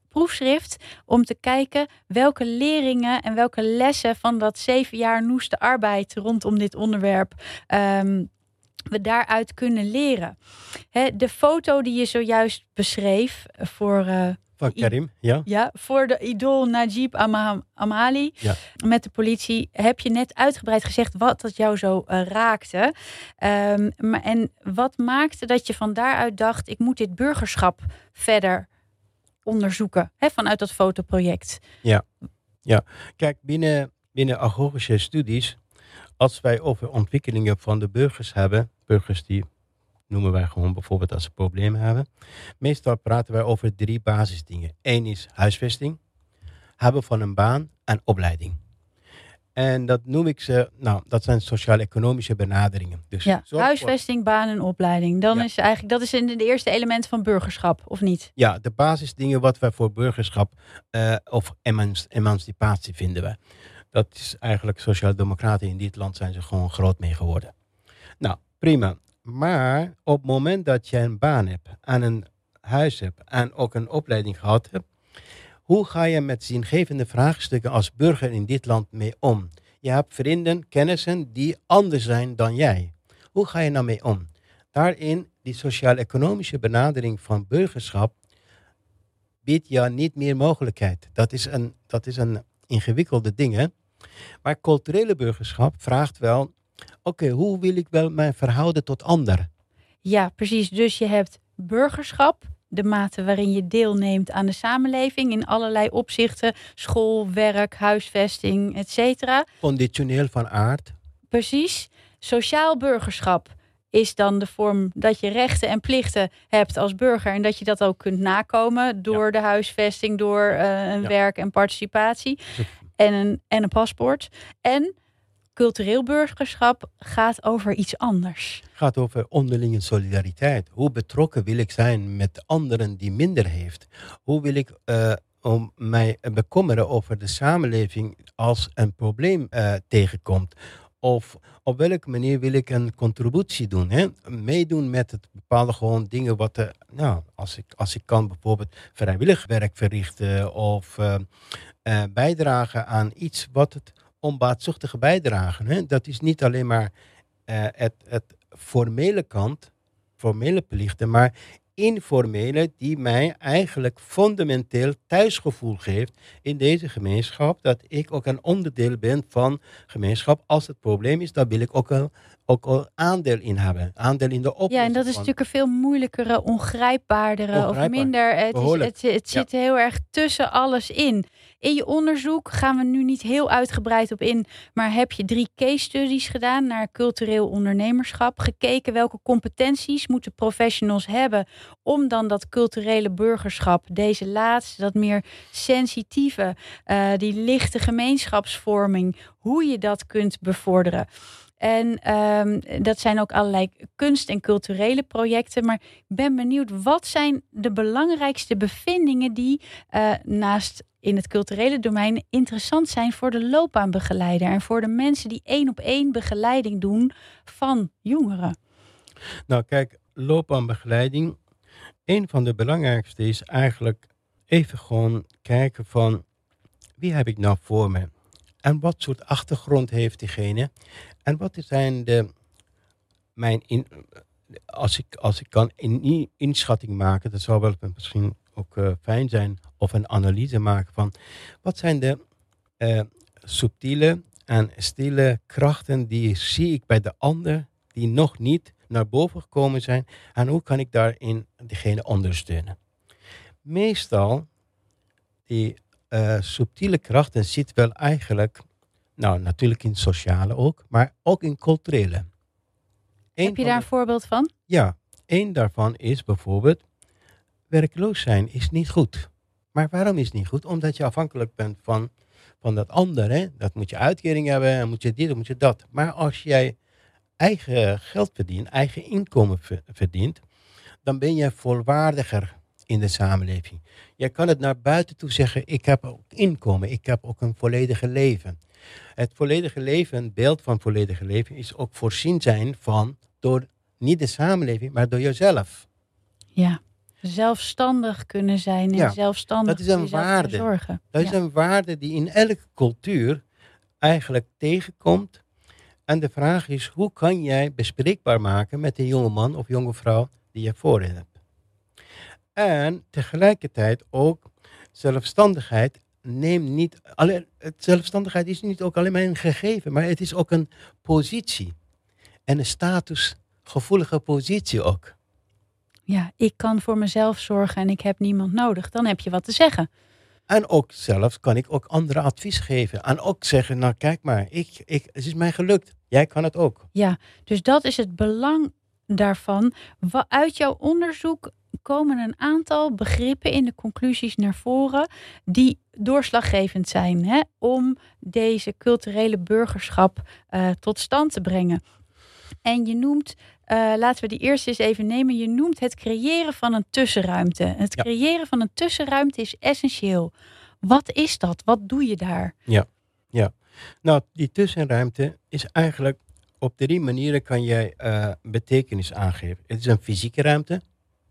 proefschrift om te kijken welke leringen en welke lessen van dat zeven jaar noeste arbeid rondom dit onderwerp um, we daaruit kunnen leren. He, de foto die je zojuist beschreef voor... Uh, Van Karim, ja. Ja, voor de idool Najib Am- Amali ja. met de politie heb je net uitgebreid gezegd wat dat jou zo uh, raakte. Um, maar, en wat maakte dat je van daaruit dacht, ik moet dit burgerschap verder onderzoeken, hè, vanuit dat fotoproject? Ja, ja. Kijk, binnen, binnen agogische studies, als wij over ontwikkelingen van de burgers hebben, burgers die noemen wij gewoon bijvoorbeeld als ze problemen hebben. Meestal praten wij over drie basisdingen. Eén is huisvesting, hebben van een baan en opleiding. En dat noem ik ze, nou, dat zijn sociaal-economische benaderingen. Dus ja, huisvesting, voor... baan en opleiding. Dan ja. is eigenlijk, dat is de eerste element van burgerschap, of niet? Ja, de basisdingen wat wij voor burgerschap uh, of emanci- emancipatie vinden wij. Dat is eigenlijk sociaal-democraten in dit land zijn ze gewoon groot mee geworden. Nou, prima. Maar op het moment dat je een baan hebt en een huis hebt en ook een opleiding gehad hebt, hoe ga je met zingevende vraagstukken als burger in dit land mee om? Je hebt vrienden, kennissen die anders zijn dan jij. Hoe ga je nou mee om? Daarin, die sociaal-economische benadering van burgerschap biedt je niet meer mogelijkheid. Dat is een, dat is een ingewikkelde ding, hè? Maar culturele burgerschap vraagt wel, oké, okay, hoe wil ik wel mijn verhouden tot anderen? Ja, precies. Dus je hebt burgerschap, de mate waarin je deelneemt aan de samenleving in allerlei opzichten, school, werk, huisvesting, et cetera. Conditioneel van aard. Precies. Sociaal burgerschap is dan de vorm dat je rechten en plichten hebt als burger en dat je dat ook kunt nakomen door ja. de huisvesting, door uh, een ja. werk en participatie en een, en een paspoort. En cultureel burgerschap gaat over iets anders. Gaat over onderlinge solidariteit. Hoe betrokken wil ik zijn met anderen die minder heeft? Hoe wil ik uh, om mij bekommeren over de samenleving als een probleem uh, tegenkomt? Of op welke manier wil ik een contributie doen? Hè? Meedoen met het bepaalde gewoon dingen wat... Uh, nou, als ik, als ik kan bijvoorbeeld vrijwillig werk verrichten of uh, uh, bijdragen aan iets wat het onbaatzuchtige bijdragen. Hè? Dat is niet alleen maar uh, het, het formele kant, formele plichten, maar informele die mij eigenlijk fundamenteel thuisgevoel geeft in deze gemeenschap, dat ik ook een onderdeel ben van gemeenschap. Als het probleem is, dan wil ik ook al, ook al aandeel in hebben. Aandeel in de oplossing. Ja, en dat is van... natuurlijk een veel moeilijkere, ongrijpbaardere Ongrijpbaar. of minder. Het, is, het, het zit ja. heel erg tussen alles in. In je onderzoek gaan we nu niet heel uitgebreid op in, maar heb je drie case studies gedaan naar cultureel ondernemerschap, gekeken welke competenties moeten professionals hebben om dan dat culturele burgerschap, deze laatste, dat meer sensitieve, uh, die lichte gemeenschapsvorming, hoe je dat kunt bevorderen. En um, dat zijn ook allerlei kunst- en culturele projecten. Maar ik ben benieuwd, wat zijn de belangrijkste bevindingen die uh, naast in het culturele domein interessant zijn voor de loopbaanbegeleider en voor de mensen die één op één begeleiding doen van jongeren? Nou kijk, loopbaanbegeleiding, een van de belangrijkste is eigenlijk even gewoon kijken van wie heb ik nou voor me? En wat soort achtergrond heeft diegene? En wat zijn de, mijn, in, als, ik, als ik kan een inschatting maken, dat zou wel misschien ook uh, fijn zijn, of een analyse maken van, wat zijn de uh, subtiele en stille krachten die zie ik bij de ander, die nog niet naar boven gekomen zijn, en hoe kan ik daarin diegene ondersteunen? Meestal, die uh, subtiele krachten zit wel eigenlijk, nou natuurlijk in sociale ook, maar ook in culturele. Eén Heb je daar een de, voorbeeld van? Ja, één daarvan is bijvoorbeeld, werkloos zijn is niet goed. Maar waarom is het niet goed? Omdat je afhankelijk bent van, van dat ander. Hè? Dat moet je uitkering hebben, en moet je dit, dan moet je dat. Maar als jij eigen geld verdient, eigen inkomen verdient, dan ben je volwaardiger in de samenleving. Je kan het naar buiten toe zeggen, ik heb ook inkomen, ik heb ook een volledige leven. Het volledige leven, het beeld van volledige leven, is ook voorzien zijn van, door niet de samenleving, maar door jezelf. Ja. Zelfstandig kunnen zijn en Ja, zelfstandig dat is een voor jezelf waarde. kunnen zorgen. Dat Ja. is een waarde die in elke cultuur eigenlijk tegenkomt. En de vraag is, hoe kan jij bespreekbaar maken met een jonge man of jonge vrouw die je voor je hebt. En tegelijkertijd ook zelfstandigheid neemt niet, alleen, zelfstandigheid is niet ook alleen maar een gegeven, maar het is ook een positie. En een statusgevoelige positie ook. Ja, ik kan voor mezelf zorgen en ik heb niemand nodig. Dan heb je wat te zeggen. En ook zelfs kan ik ook andere advies geven. En ook zeggen, nou kijk maar, ik, ik, het is mij gelukt. Jij kan het ook. Ja, dus dat is het belang daarvan. Wa- Uit jouw onderzoek komen een aantal begrippen in de conclusies naar voren die doorslaggevend zijn, hè, om deze culturele burgerschap uh, tot stand te brengen. En je noemt, uh, laten we die eerst eens even nemen, je noemt het creëren van een tussenruimte. Het Ja. creëren van een tussenruimte is essentieel. Wat is dat? Wat doe je daar? Ja, ja. Nou, die tussenruimte is eigenlijk, op drie manieren kan jij uh, betekenis aangeven. Het is een fysieke ruimte.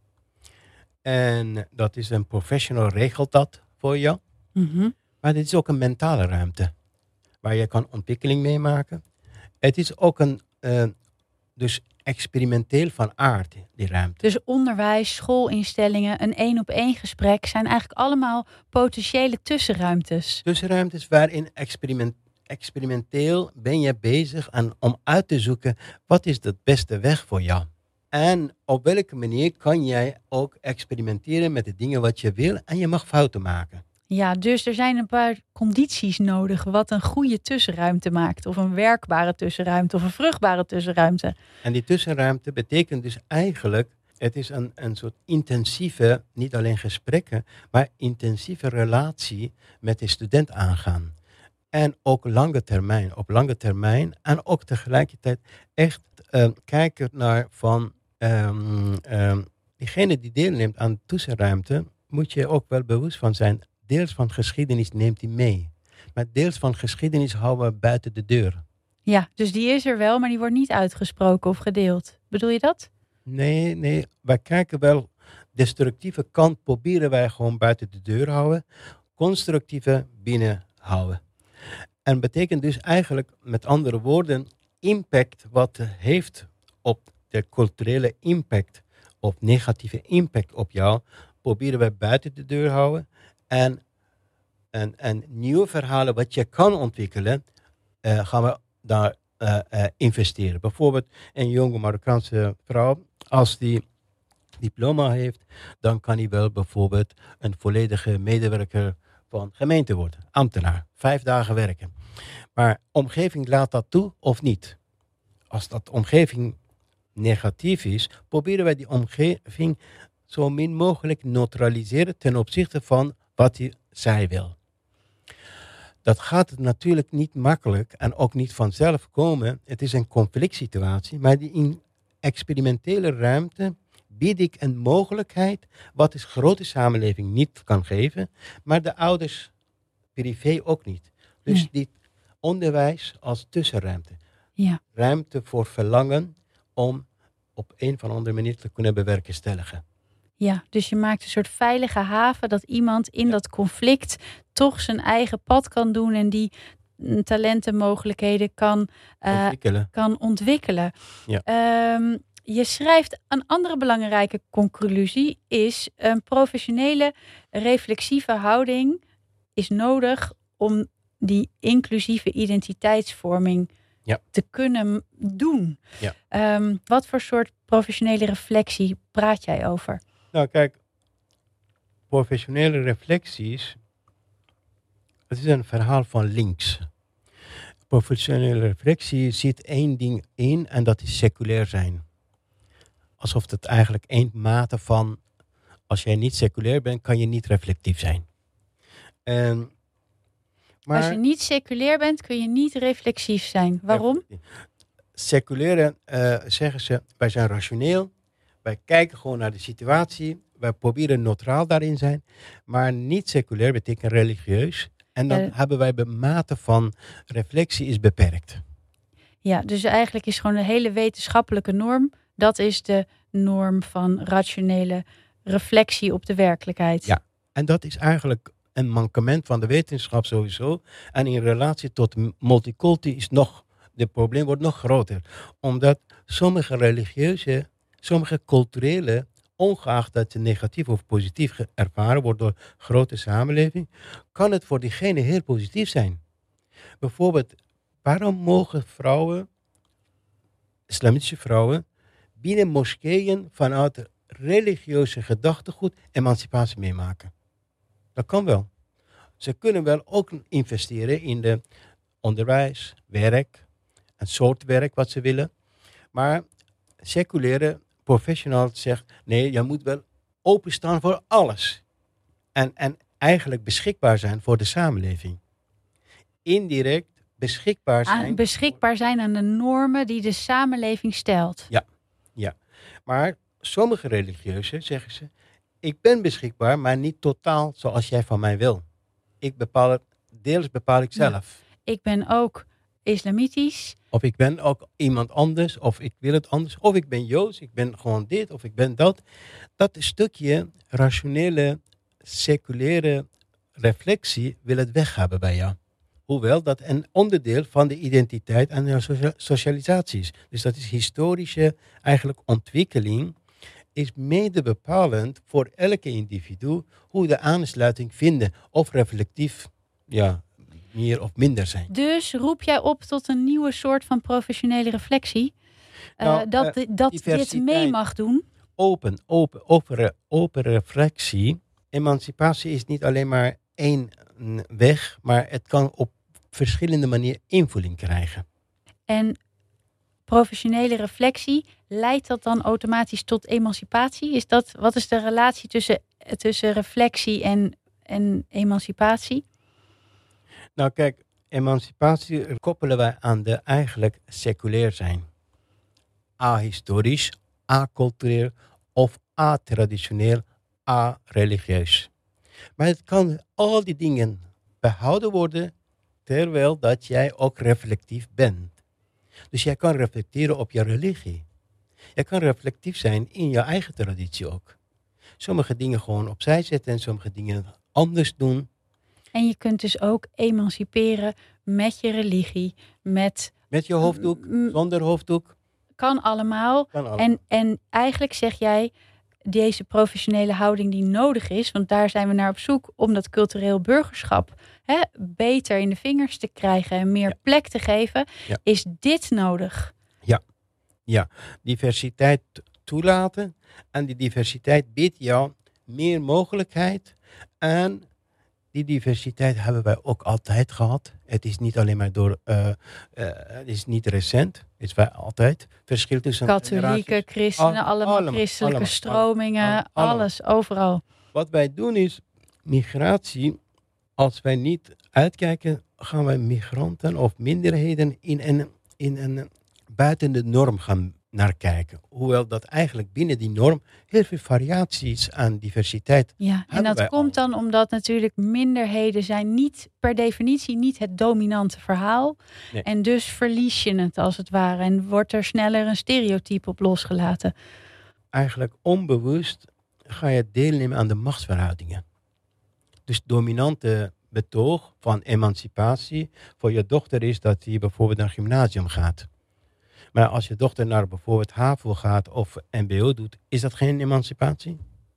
En dat is een professional regelt dat voor jou. Mm-hmm. Maar dit is ook een mentale ruimte. Waar je kan ontwikkeling meemaken. Het is ook een, uh, dus experimenteel van aard, die ruimte. Dus onderwijs, schoolinstellingen, een één-op-één gesprek zijn eigenlijk allemaal potentiële tussenruimtes. Tussenruimtes waarin experiment, experimenteel ben je bezig aan, om uit te zoeken wat is de beste weg voor jou. En op welke manier kan jij ook experimenteren met de dingen wat je wil en je mag fouten maken. Ja, dus er zijn een paar condities nodig wat een goede tussenruimte maakt. Of een werkbare tussenruimte of een vruchtbare tussenruimte. En die tussenruimte betekent dus eigenlijk, het is een, een soort intensieve, niet alleen gesprekken, maar intensieve relatie met de student aangaan. En ook lange termijn, op lange termijn. En ook tegelijkertijd echt uh, kijken naar van um, um, diegene die deelneemt aan de tussenruimte, moet je ook wel bewust van zijn. Deels van geschiedenis neemt hij mee. Maar deels van geschiedenis houden we buiten de deur. Ja, dus die is er wel, maar die wordt niet uitgesproken of gedeeld. Bedoel je dat? Nee, nee. Wij kijken wel. Destructieve kant proberen wij gewoon buiten de deur houden. Constructieve binnen houden. En betekent dus eigenlijk, met andere woorden, impact wat het heeft op de culturele impact, of negatieve impact op jou, proberen wij buiten de deur houden. En, en, en nieuwe verhalen wat je kan ontwikkelen, uh, gaan we daar uh, uh, investeren. Bijvoorbeeld een jonge Marokkaanse vrouw, als die diploma heeft, dan kan hij wel bijvoorbeeld een volledige medewerker van gemeente worden. Ambtenaar, vijf dagen werken. Maar omgeving laat dat toe of niet? Als dat omgeving negatief is, proberen wij die omgeving zo min mogelijk neutraliseren ten opzichte van wat hij, zij wil. Dat gaat natuurlijk niet makkelijk en ook niet vanzelf komen. Het is een conflict situatie, maar die in experimentele ruimte bied ik een mogelijkheid wat de grote samenleving niet kan geven, maar de ouders privé ook niet. Dus nee. Dit onderwijs als tussenruimte. Ja. Ruimte voor verlangen om op een of andere manier te kunnen bewerkstelligen. Ja, dus je maakt een soort veilige haven dat iemand in ja. dat conflict toch zijn eigen pad kan doen en die talenten, mogelijkheden kan, uh, ontwikkelen. kan ontwikkelen. Ja. Um, je schrijft een andere belangrijke conclusie is een professionele reflexieve houding is nodig om die inclusieve identiteitsvorming ja. te kunnen doen. Ja. Um, wat voor soort professionele reflectie praat jij over? Nou kijk, professionele reflecties, het is een verhaal van links. Professionele reflectie ziet één ding in en dat is seculair zijn. Alsof het eigenlijk één mate van, als jij niet seculair bent, kan je niet reflectief zijn. En, maar, als je niet seculair bent, kun je niet reflexief zijn. Waarom? Seculaire uh, zeggen ze, wij zijn rationeel. Wij kijken gewoon naar de situatie. Wij proberen neutraal daarin zijn. Maar niet seculair betekent religieus. En dan ja. hebben wij de mate van reflectie is beperkt. Ja, dus eigenlijk is gewoon een hele wetenschappelijke norm. Dat is de norm van rationele reflectie op de werkelijkheid. Ja, en dat is eigenlijk een mankement van de wetenschap sowieso. En in relatie tot multiculti is nog, het probleem wordt nog groter. Omdat sommige religieuze, sommige culturele, ongeacht dat ze negatief of positief ervaren wordt door grote samenleving, kan het voor diegene heel positief zijn. Bijvoorbeeld, waarom mogen vrouwen, islamitische vrouwen, binnen moskeeën vanuit religieuze gedachtegoed emancipatie meemaken? Dat kan wel. Ze kunnen wel ook investeren in de onderwijs, werk, een soort werk wat ze willen. Maar seculiere professional zegt, nee, je moet wel openstaan voor alles. En, en eigenlijk beschikbaar zijn voor de samenleving. Indirect beschikbaar zijn. Ah, beschikbaar zijn aan de normen die de samenleving stelt. Ja, ja. Maar sommige religieuzen zeggen ze, ik ben beschikbaar, maar niet totaal zoals jij van mij wil. Ik bepaal het, deels bepaal ik zelf. Ja, ik ben ook islamitisch. Of ik ben ook iemand anders, of ik wil het anders. Of ik ben Joods, ik ben gewoon dit, of ik ben dat. Dat stukje rationele, seculaire reflectie wil het weghaben bij jou. Hoewel dat een onderdeel van de identiteit en de socialisatie is. Dus dat is historische eigenlijk ontwikkeling. Is mede bepalend voor elke individu hoe de aansluiting vinden. Of reflectief, ja, meer of minder zijn. Dus roep jij op tot een nieuwe soort van professionele reflectie? Nou, uh, dat uh, dat dit mee mag doen? Open, open, open, open reflectie. Emancipatie is niet alleen maar één weg, maar het kan op verschillende manieren invulling krijgen. En professionele reflectie, leidt dat dan automatisch tot emancipatie? Is dat, wat is de relatie tussen, tussen reflectie en, en emancipatie? Nou kijk, emancipatie koppelen wij aan de eigenlijk seculair zijn. Ahistorisch, acultureel of atraditioneel, a-religieus. Maar het kan al die dingen behouden worden terwijl dat jij ook reflectief bent. Dus jij kan reflecteren op je religie. Je kan reflectief zijn in je eigen traditie ook. Sommige dingen gewoon opzij zetten en sommige dingen anders doen. En je kunt dus ook emanciperen met je religie, met... Met je hoofddoek, m- zonder hoofddoek. Kan allemaal. Kan allemaal. En, en eigenlijk zeg jij, deze professionele houding die nodig is, want daar zijn we naar op zoek om dat cultureel burgerschap hè, beter in de vingers te krijgen en meer ja. plek te geven, ja. is dit nodig. Ja, ja. Diversiteit toelaten en die diversiteit biedt jou meer mogelijkheid en die diversiteit hebben wij ook altijd gehad. Het is niet alleen maar door, uh, uh, het is niet recent, het is wij altijd. Verschil tussen katholieken, christenen, Al, allemaal, allemaal christelijke allemaal, stromingen, allemaal, allemaal. alles, overal. Wat wij doen is, migratie, als wij niet uitkijken, gaan wij migranten of minderheden in een, in een buiten de norm gaan naar kijken. Hoewel dat eigenlijk binnen die norm heel veel variaties aan diversiteit ja, en dat komt al. Dan omdat natuurlijk minderheden zijn niet per definitie niet het dominante verhaal. Nee. En dus verlies je het als het ware en wordt er sneller een stereotype op losgelaten. Eigenlijk onbewust ga je deelnemen aan de machtsverhoudingen. Dus dominante betoog van emancipatie voor je dochter is dat hij bijvoorbeeld naar een gymnasium gaat. Maar als je dochter naar bijvoorbeeld HAVO gaat of M B O doet, is dat geen emancipatie?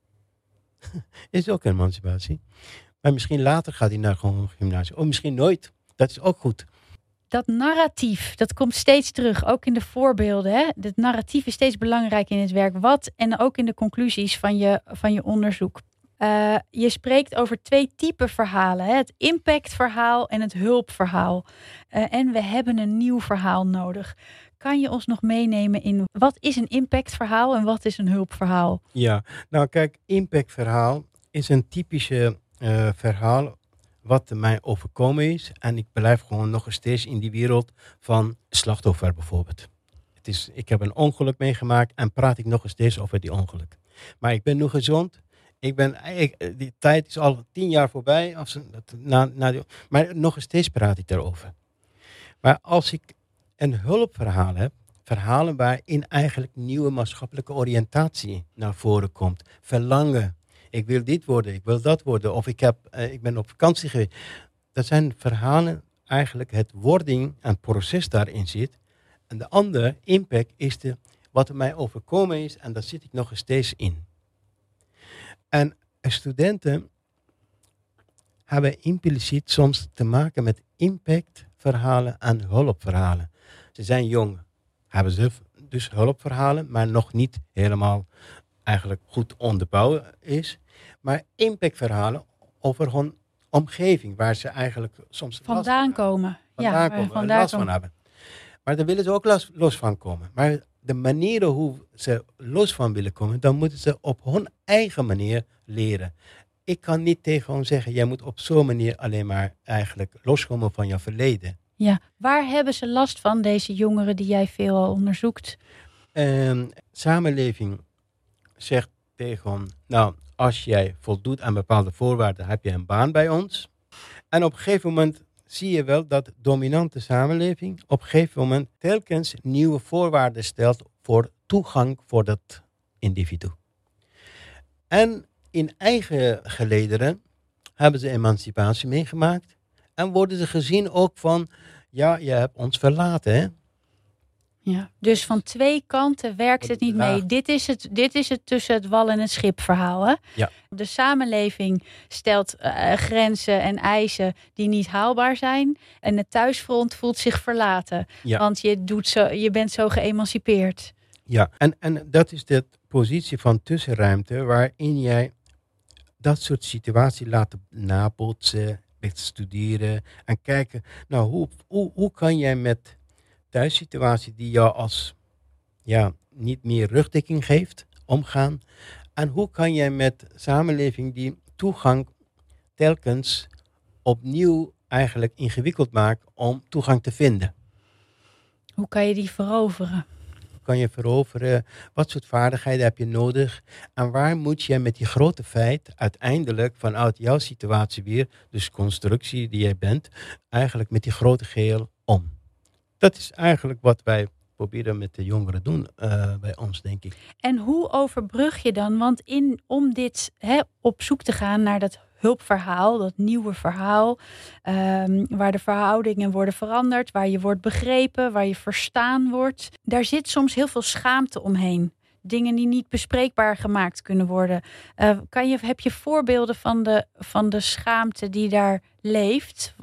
Is ook een emancipatie. Maar misschien later gaat hij naar gewoon een gymnasium. Of misschien nooit. Dat is ook goed. Dat narratief, dat komt steeds terug. Ook in de voorbeelden. Hè? Het narratief is steeds belangrijk in het werk. Wat en ook in de conclusies van je, van je onderzoek. Uh, je spreekt over twee typen verhalen. Hè? Het impactverhaal en het hulpverhaal. Uh, en we hebben een nieuw verhaal nodig. Kan je ons nog meenemen in wat is een impactverhaal en wat is een hulpverhaal? Ja, nou kijk, impactverhaal is een typische uh, verhaal wat mij overkomen is. En ik blijf gewoon nog steeds in die wereld van slachtoffer bijvoorbeeld. Het is, ik heb een ongeluk meegemaakt en praat ik nog steeds over die ongeluk. Maar ik ben nu gezond. Ik ben, ik, die tijd is al tien jaar voorbij. Of, na, na die, maar nog steeds praat ik daarover. Maar als ik een hulpverhaal heb, verhalen waarin eigenlijk nieuwe maatschappelijke oriëntatie naar voren komt. Verlangen. Ik wil dit worden, ik wil dat worden. Of ik, heb, uh, ik ben op vakantie geweest. Dat zijn verhalen, eigenlijk het wording en proces daarin zit. En de andere impact is de, wat er mij overkomen is. En daar zit ik nog steeds in. En studenten hebben impliciet soms te maken met impactverhalen en hulpverhalen. Ze zijn jong, hebben ze dus hulpverhalen, maar nog niet helemaal eigenlijk goed onderbouwen is. Maar impactverhalen over hun omgeving, waar ze eigenlijk soms vandaan last van komen. Vandaan ja, komen, vandaan last komen. van hebben. Maar daar willen ze ook los, los van komen. Maar de manieren hoe ze los van willen komen, dan moeten ze op hun eigen manier leren. Ik kan niet tegen hen zeggen, jij moet op zo'n manier alleen maar eigenlijk loskomen van je verleden. Ja, waar hebben ze last van, deze jongeren die jij veel onderzoekt? Um, samenleving zegt tegen hen, nou, als jij voldoet aan bepaalde voorwaarden, heb je een baan bij ons. En op een gegeven moment zie je wel dat de dominante samenleving op een gegeven moment telkens nieuwe voorwaarden stelt voor toegang voor dat individu. En in eigen gelederen hebben ze emancipatie meegemaakt. En worden ze gezien ook van, ja, je hebt ons verlaten, hè? Ja, dus van twee kanten werkt het niet mee. Dit is het, dit is het tussen het wal en het schip verhaal. Hè? Ja. De samenleving stelt uh, grenzen en eisen die niet haalbaar zijn. En het thuisfront voelt zich verlaten. Ja. Want je, doet zo, je bent zo geëmancipeerd. Ja, en, en dat is de positie van tussenruimte waarin jij dat soort situaties laat nabootsen, bestuderen en kijken, nou, hoe, hoe, hoe kan jij met thuissituatie die jou als ja, niet meer rugdekking geeft, omgaan. En hoe kan jij met samenleving die toegang telkens opnieuw eigenlijk ingewikkeld maakt om toegang te vinden. Hoe kan je die veroveren? Hoe kan je veroveren? Wat soort vaardigheden heb je nodig? En waar moet je met die grote feit uiteindelijk vanuit jouw situatie weer, dus constructie die jij bent, eigenlijk met die grote geheel om? Dat is eigenlijk wat wij proberen met de jongeren doen uh, bij ons, denk ik. En hoe overbrug je dan? Want in, om dit hè, op zoek te gaan naar dat hulpverhaal, dat nieuwe verhaal, um, waar de verhoudingen worden veranderd, waar je wordt begrepen, waar je verstaan wordt. Daar zit soms heel veel schaamte omheen. Dingen die niet bespreekbaar gemaakt kunnen worden. Uh, kan je, heb je voorbeelden van de, van de schaamte die daar leeft?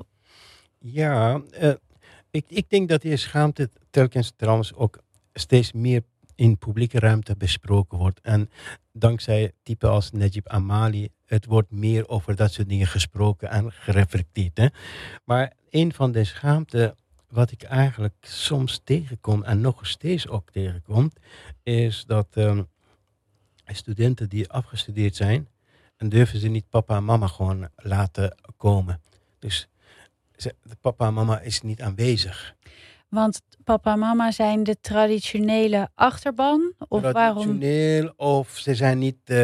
Ja, uh, ik, ik denk dat die schaamte telkens trouwens ook steeds meer in publieke ruimte besproken wordt. En dankzij typen als Najib Amali, het wordt meer over dat soort dingen gesproken en gereflecteerd. Hè? Maar een van de schaamte wat ik eigenlijk soms tegenkom en nog steeds ook tegenkom, is dat um, studenten die afgestudeerd zijn, en durven ze niet papa en mama gewoon laten komen. Dus ze, de papa en mama is niet aanwezig. Want papa en mama zijn de traditionele achterban? Of Traditioneel, waarom? Of ze zijn niet uh,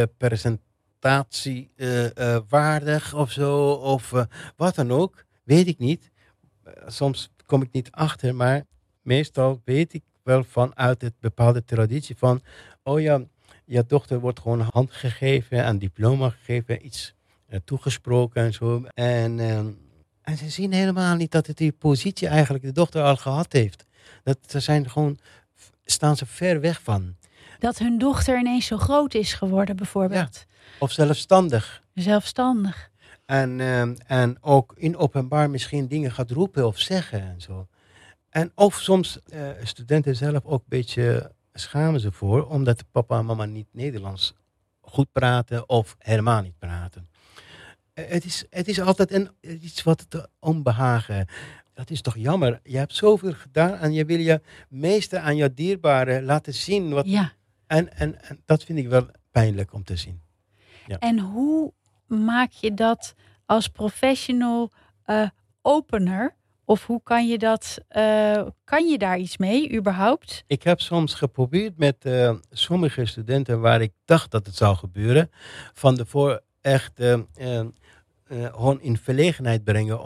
presentatiewaardig uh, uh, of zo, of uh, wat dan ook. Weet ik niet. Uh, soms kom ik niet achter, maar meestal weet ik wel vanuit het bepaalde traditie van, oh ja, je dochter wordt gewoon een hand gegeven, een diploma gegeven, iets uh, toegesproken en zo. En... Uh, En ze zien helemaal niet dat het die positie eigenlijk de dochter al gehad heeft. Dat ze zijn gewoon, staan ze ver weg van. Dat hun dochter ineens zo groot is geworden bijvoorbeeld. Ja, of zelfstandig. Zelfstandig. En, uh, en ook in openbaar misschien dingen gaat roepen of zeggen en zo. En of soms uh, studenten zelf ook een beetje schamen ze voor, omdat papa en mama niet Nederlands goed praten of helemaal niet praten. Het is, het is altijd een, iets wat te onbehagen. Dat is toch jammer. Je hebt zoveel gedaan en je wil je meeste aan je dierbaren laten zien. Wat, ja. en, en, en dat vind ik wel pijnlijk om te zien. Ja. En hoe maak je dat als professional uh, opener? Of hoe kan je dat, uh, kan je daar iets mee überhaupt? Ik heb soms geprobeerd met uh, sommige studenten waar ik dacht dat het zou gebeuren. Van de voor echt uh, uh, uh, gewoon in verlegenheid brengen om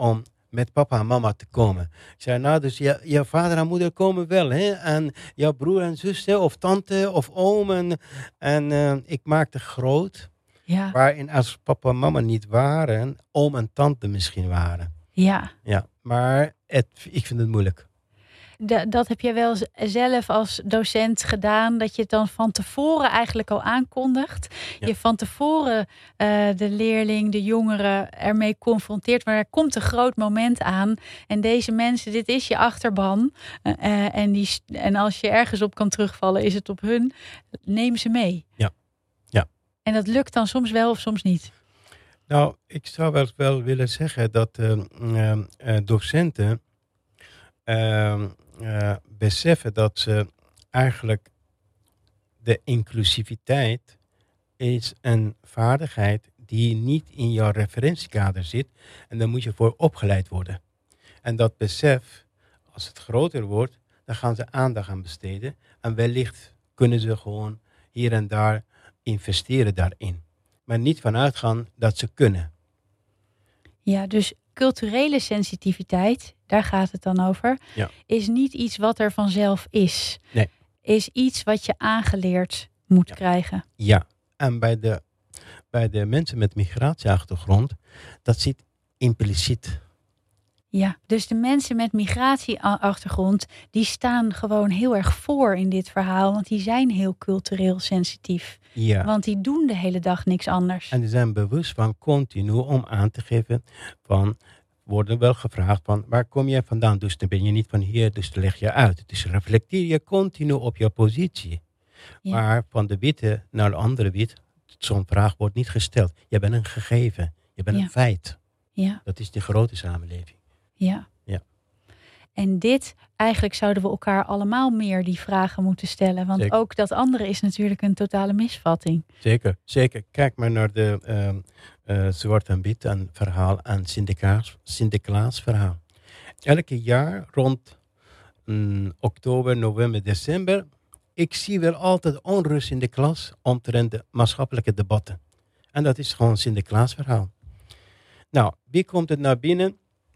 met papa en mama te komen. Ik zei, nou, dus je, je vader en moeder komen wel, hè? En jouw broer en zuster, of tante, of oom. En, en uh, ik maakte groot, Ja. waarin als papa en mama niet waren, oom en tante misschien waren. Ja. Ja, maar het, ik vind het moeilijk. De, dat heb je wel z- zelf als docent gedaan, dat je het dan van tevoren eigenlijk al aankondigt. Ja. Je van tevoren uh, de leerling, de jongeren ermee confronteert. Maar er komt een groot moment aan. En deze mensen, dit is je achterban. Uh, uh, en, die, en als je ergens op kan terugvallen, is het op hun. Neem ze mee. Ja. Ja. En dat lukt dan soms wel of soms niet. Nou, ik zou wel, wel willen zeggen dat uh, uh, uh, docenten uh, uh, beseffen dat ze eigenlijk de inclusiviteit is een vaardigheid die niet in jouw referentiekader zit. En daar moet je voor opgeleid worden. En dat besef, als het groter wordt, dan gaan ze aandacht aan besteden. En wellicht kunnen ze gewoon hier en daar investeren daarin. Maar niet vanuit gaan dat ze kunnen. Ja, dus culturele sensitiviteit, daar gaat het dan over, ja. is niet iets wat er vanzelf is. Nee. Is iets wat je aangeleerd moet ja. krijgen. Ja, en bij de, bij de mensen met migratieachtergrond, dat zit impliciet. Ja, dus de mensen met migratieachtergrond, die staan gewoon heel erg voor in dit verhaal. Want die zijn heel cultureel sensitief. Ja. Want die doen de hele dag niks anders. En die zijn bewust van continu om aan te geven van, worden wel gevraagd van, waar kom jij vandaan? Dus dan ben je niet van hier, dus dan leg je uit. Dus reflecteer je continu op je positie. Ja. Maar van de witte naar de andere wit, zo'n vraag wordt niet gesteld. Je bent een gegeven, je bent ja. een feit. Ja. Dat is de grote samenleving. Ja. ja. En dit, eigenlijk zouden we elkaar allemaal meer die vragen moeten stellen. Want zeker. Ook dat andere is natuurlijk een totale misvatting. Zeker, zeker. Kijk maar naar de uh, uh, zwart en wit en verhaal en Sinterklaas, Sinterklaas verhaal. Elke jaar rond um, oktober, november, december, ik zie wel altijd onrust in de klas omtrent de maatschappelijke debatten. En dat is gewoon Sinterklaas verhaal. Nou, wie komt het naar binnen?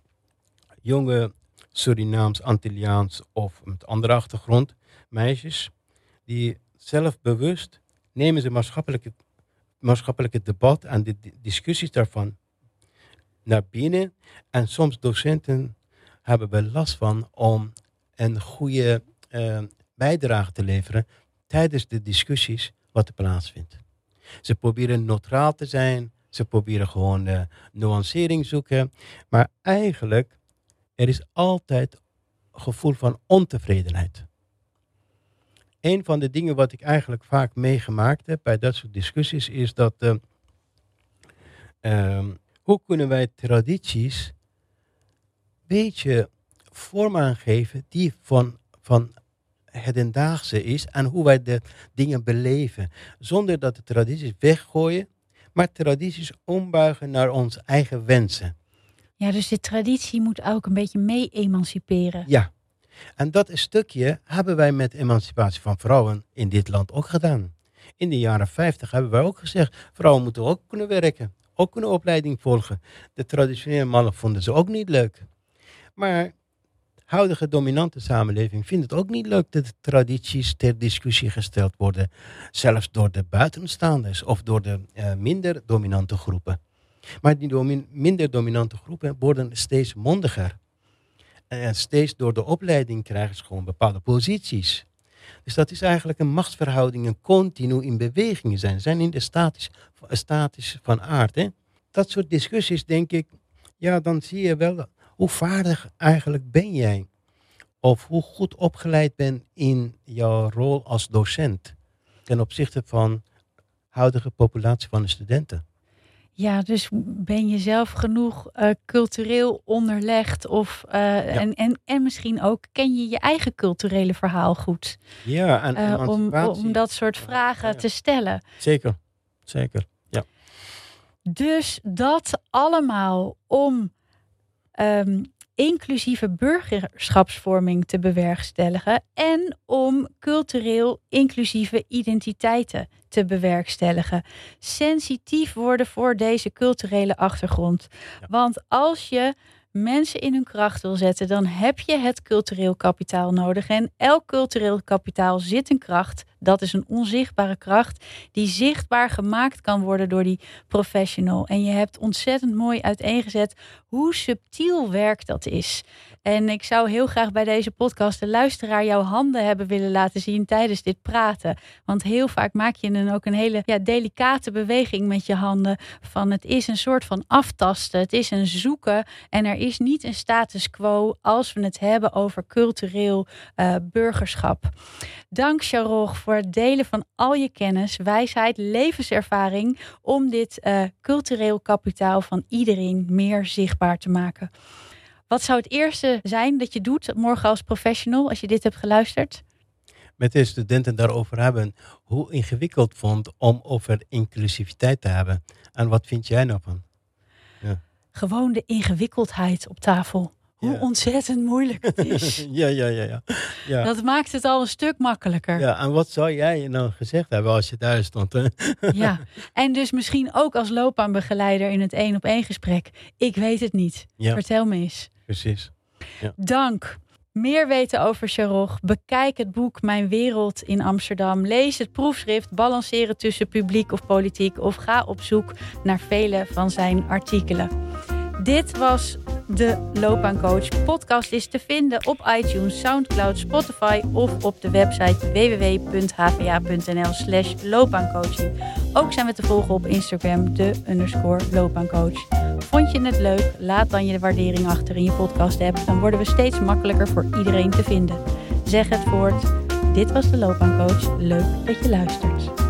Jonge Surinaams, Antilliaans of met andere achtergrond, meisjes, die zelfbewust nemen ze maatschappelijke, maatschappelijke debat en de discussies daarvan naar binnen. En soms docenten hebben wel last van om een goede uh, bijdrage te leveren tijdens de discussies wat er plaatsvindt. Ze proberen neutraal te zijn, ze proberen gewoon uh, nuancering zoeken, maar eigenlijk er is altijd een gevoel van ontevredenheid. Een van de dingen wat ik eigenlijk vaak meegemaakt heb bij dat soort discussies is dat uh, uh, hoe kunnen wij tradities een beetje vorm aangeven die van, van hedendaagse is en hoe wij de dingen beleven. Zonder dat de tradities weggooien, maar tradities ombuigen naar onze eigen wensen. Ja, dus de traditie moet ook een beetje mee emanciperen. Ja, en dat stukje hebben wij met emancipatie van vrouwen in dit land ook gedaan. In de jaren vijftig hebben wij ook gezegd, vrouwen moeten ook kunnen werken, ook kunnen opleiding volgen. De traditionele mannen vonden ze ook niet leuk. Maar de huidige dominante samenleving vindt het ook niet leuk dat de tradities ter discussie gesteld worden. Zelfs door de buitenstaanders of door de uh, minder dominante groepen. Maar die domin- minder dominante groepen worden steeds mondiger. En steeds door de opleiding krijgen ze gewoon bepaalde posities. Dus dat is eigenlijk een machtsverhoudingen continu in beweging zijn. Zijn in de statisch, statisch van aard. Hè? Dat soort discussies denk ik, ja dan zie je wel hoe vaardig eigenlijk ben jij. Of hoe goed opgeleid ben in jouw rol als docent. Ten opzichte van de huidige populatie van de studenten. Ja, dus ben je zelf genoeg uh, cultureel onderlegd of uh, ja. en, en, en misschien ook ken je je eigen culturele verhaal goed. Ja, en uh, om, om dat soort vragen ja, ja. te stellen. Zeker, zeker, ja. Dus dat allemaal om um, inclusieve burgerschapsvorming te bewerkstelligen en om cultureel inclusieve identiteiten te bewerkstelligen. Sensitief worden voor deze culturele achtergrond. Ja. Want als je mensen in hun kracht wil zetten, dan heb je het cultureel kapitaal nodig. En elk cultureel kapitaal zit een kracht. Dat is een onzichtbare kracht die zichtbaar gemaakt kan worden door die professional. En je hebt ontzettend mooi uiteengezet hoe subtiel werk dat is. En ik zou heel graag bij deze podcast de luisteraar jouw handen hebben willen laten zien tijdens dit praten. Want heel vaak maak je dan ook een hele ja, delicate beweging met je handen. Van het is een soort van aftasten. Het is een zoeken. En er is niet een status quo als we het hebben over cultureel uh, burgerschap. Dank Sharoch voor het delen van al je kennis, wijsheid, levenservaring om dit uh, cultureel kapitaal van iedereen meer zichtbaar te maken. Wat zou het eerste zijn dat je doet morgen als professional als je dit hebt geluisterd? Met de studenten daarover hebben hoe ingewikkeld vond om over inclusiviteit te hebben. En wat vind jij nou van? Ja. Gewoon de ingewikkeldheid op tafel. Hoe ja. ontzettend moeilijk het is. ja, ja, ja, ja, ja. Dat maakt het al een stuk makkelijker. Ja, en wat zou jij nou gezegd hebben als je daar stond? Hè? ja, en dus misschien ook als loopbaanbegeleider in het één op één gesprek. Ik weet het niet. Ja. Vertel me eens. Precies. Ja. Dank. Meer weten over Sharoch? Bekijk het boek Mijn Wereld in Amsterdam. Lees het proefschrift Balanceren tussen publiek of politiek. Of ga op zoek naar vele van zijn artikelen. Dit was de Loopbaancoach. Podcast is te vinden op iTunes, Soundcloud, Spotify of op de website w w w punt h v a punt n l slash loopbaancoaching. Ook zijn we te volgen op Instagram, de underscore loopbaancoach. Vond je het leuk? Laat dan je waardering achter in je podcast app. Dan worden we steeds makkelijker voor iedereen te vinden. Zeg het voort. Dit was de Loopbaancoach. Leuk dat je luistert.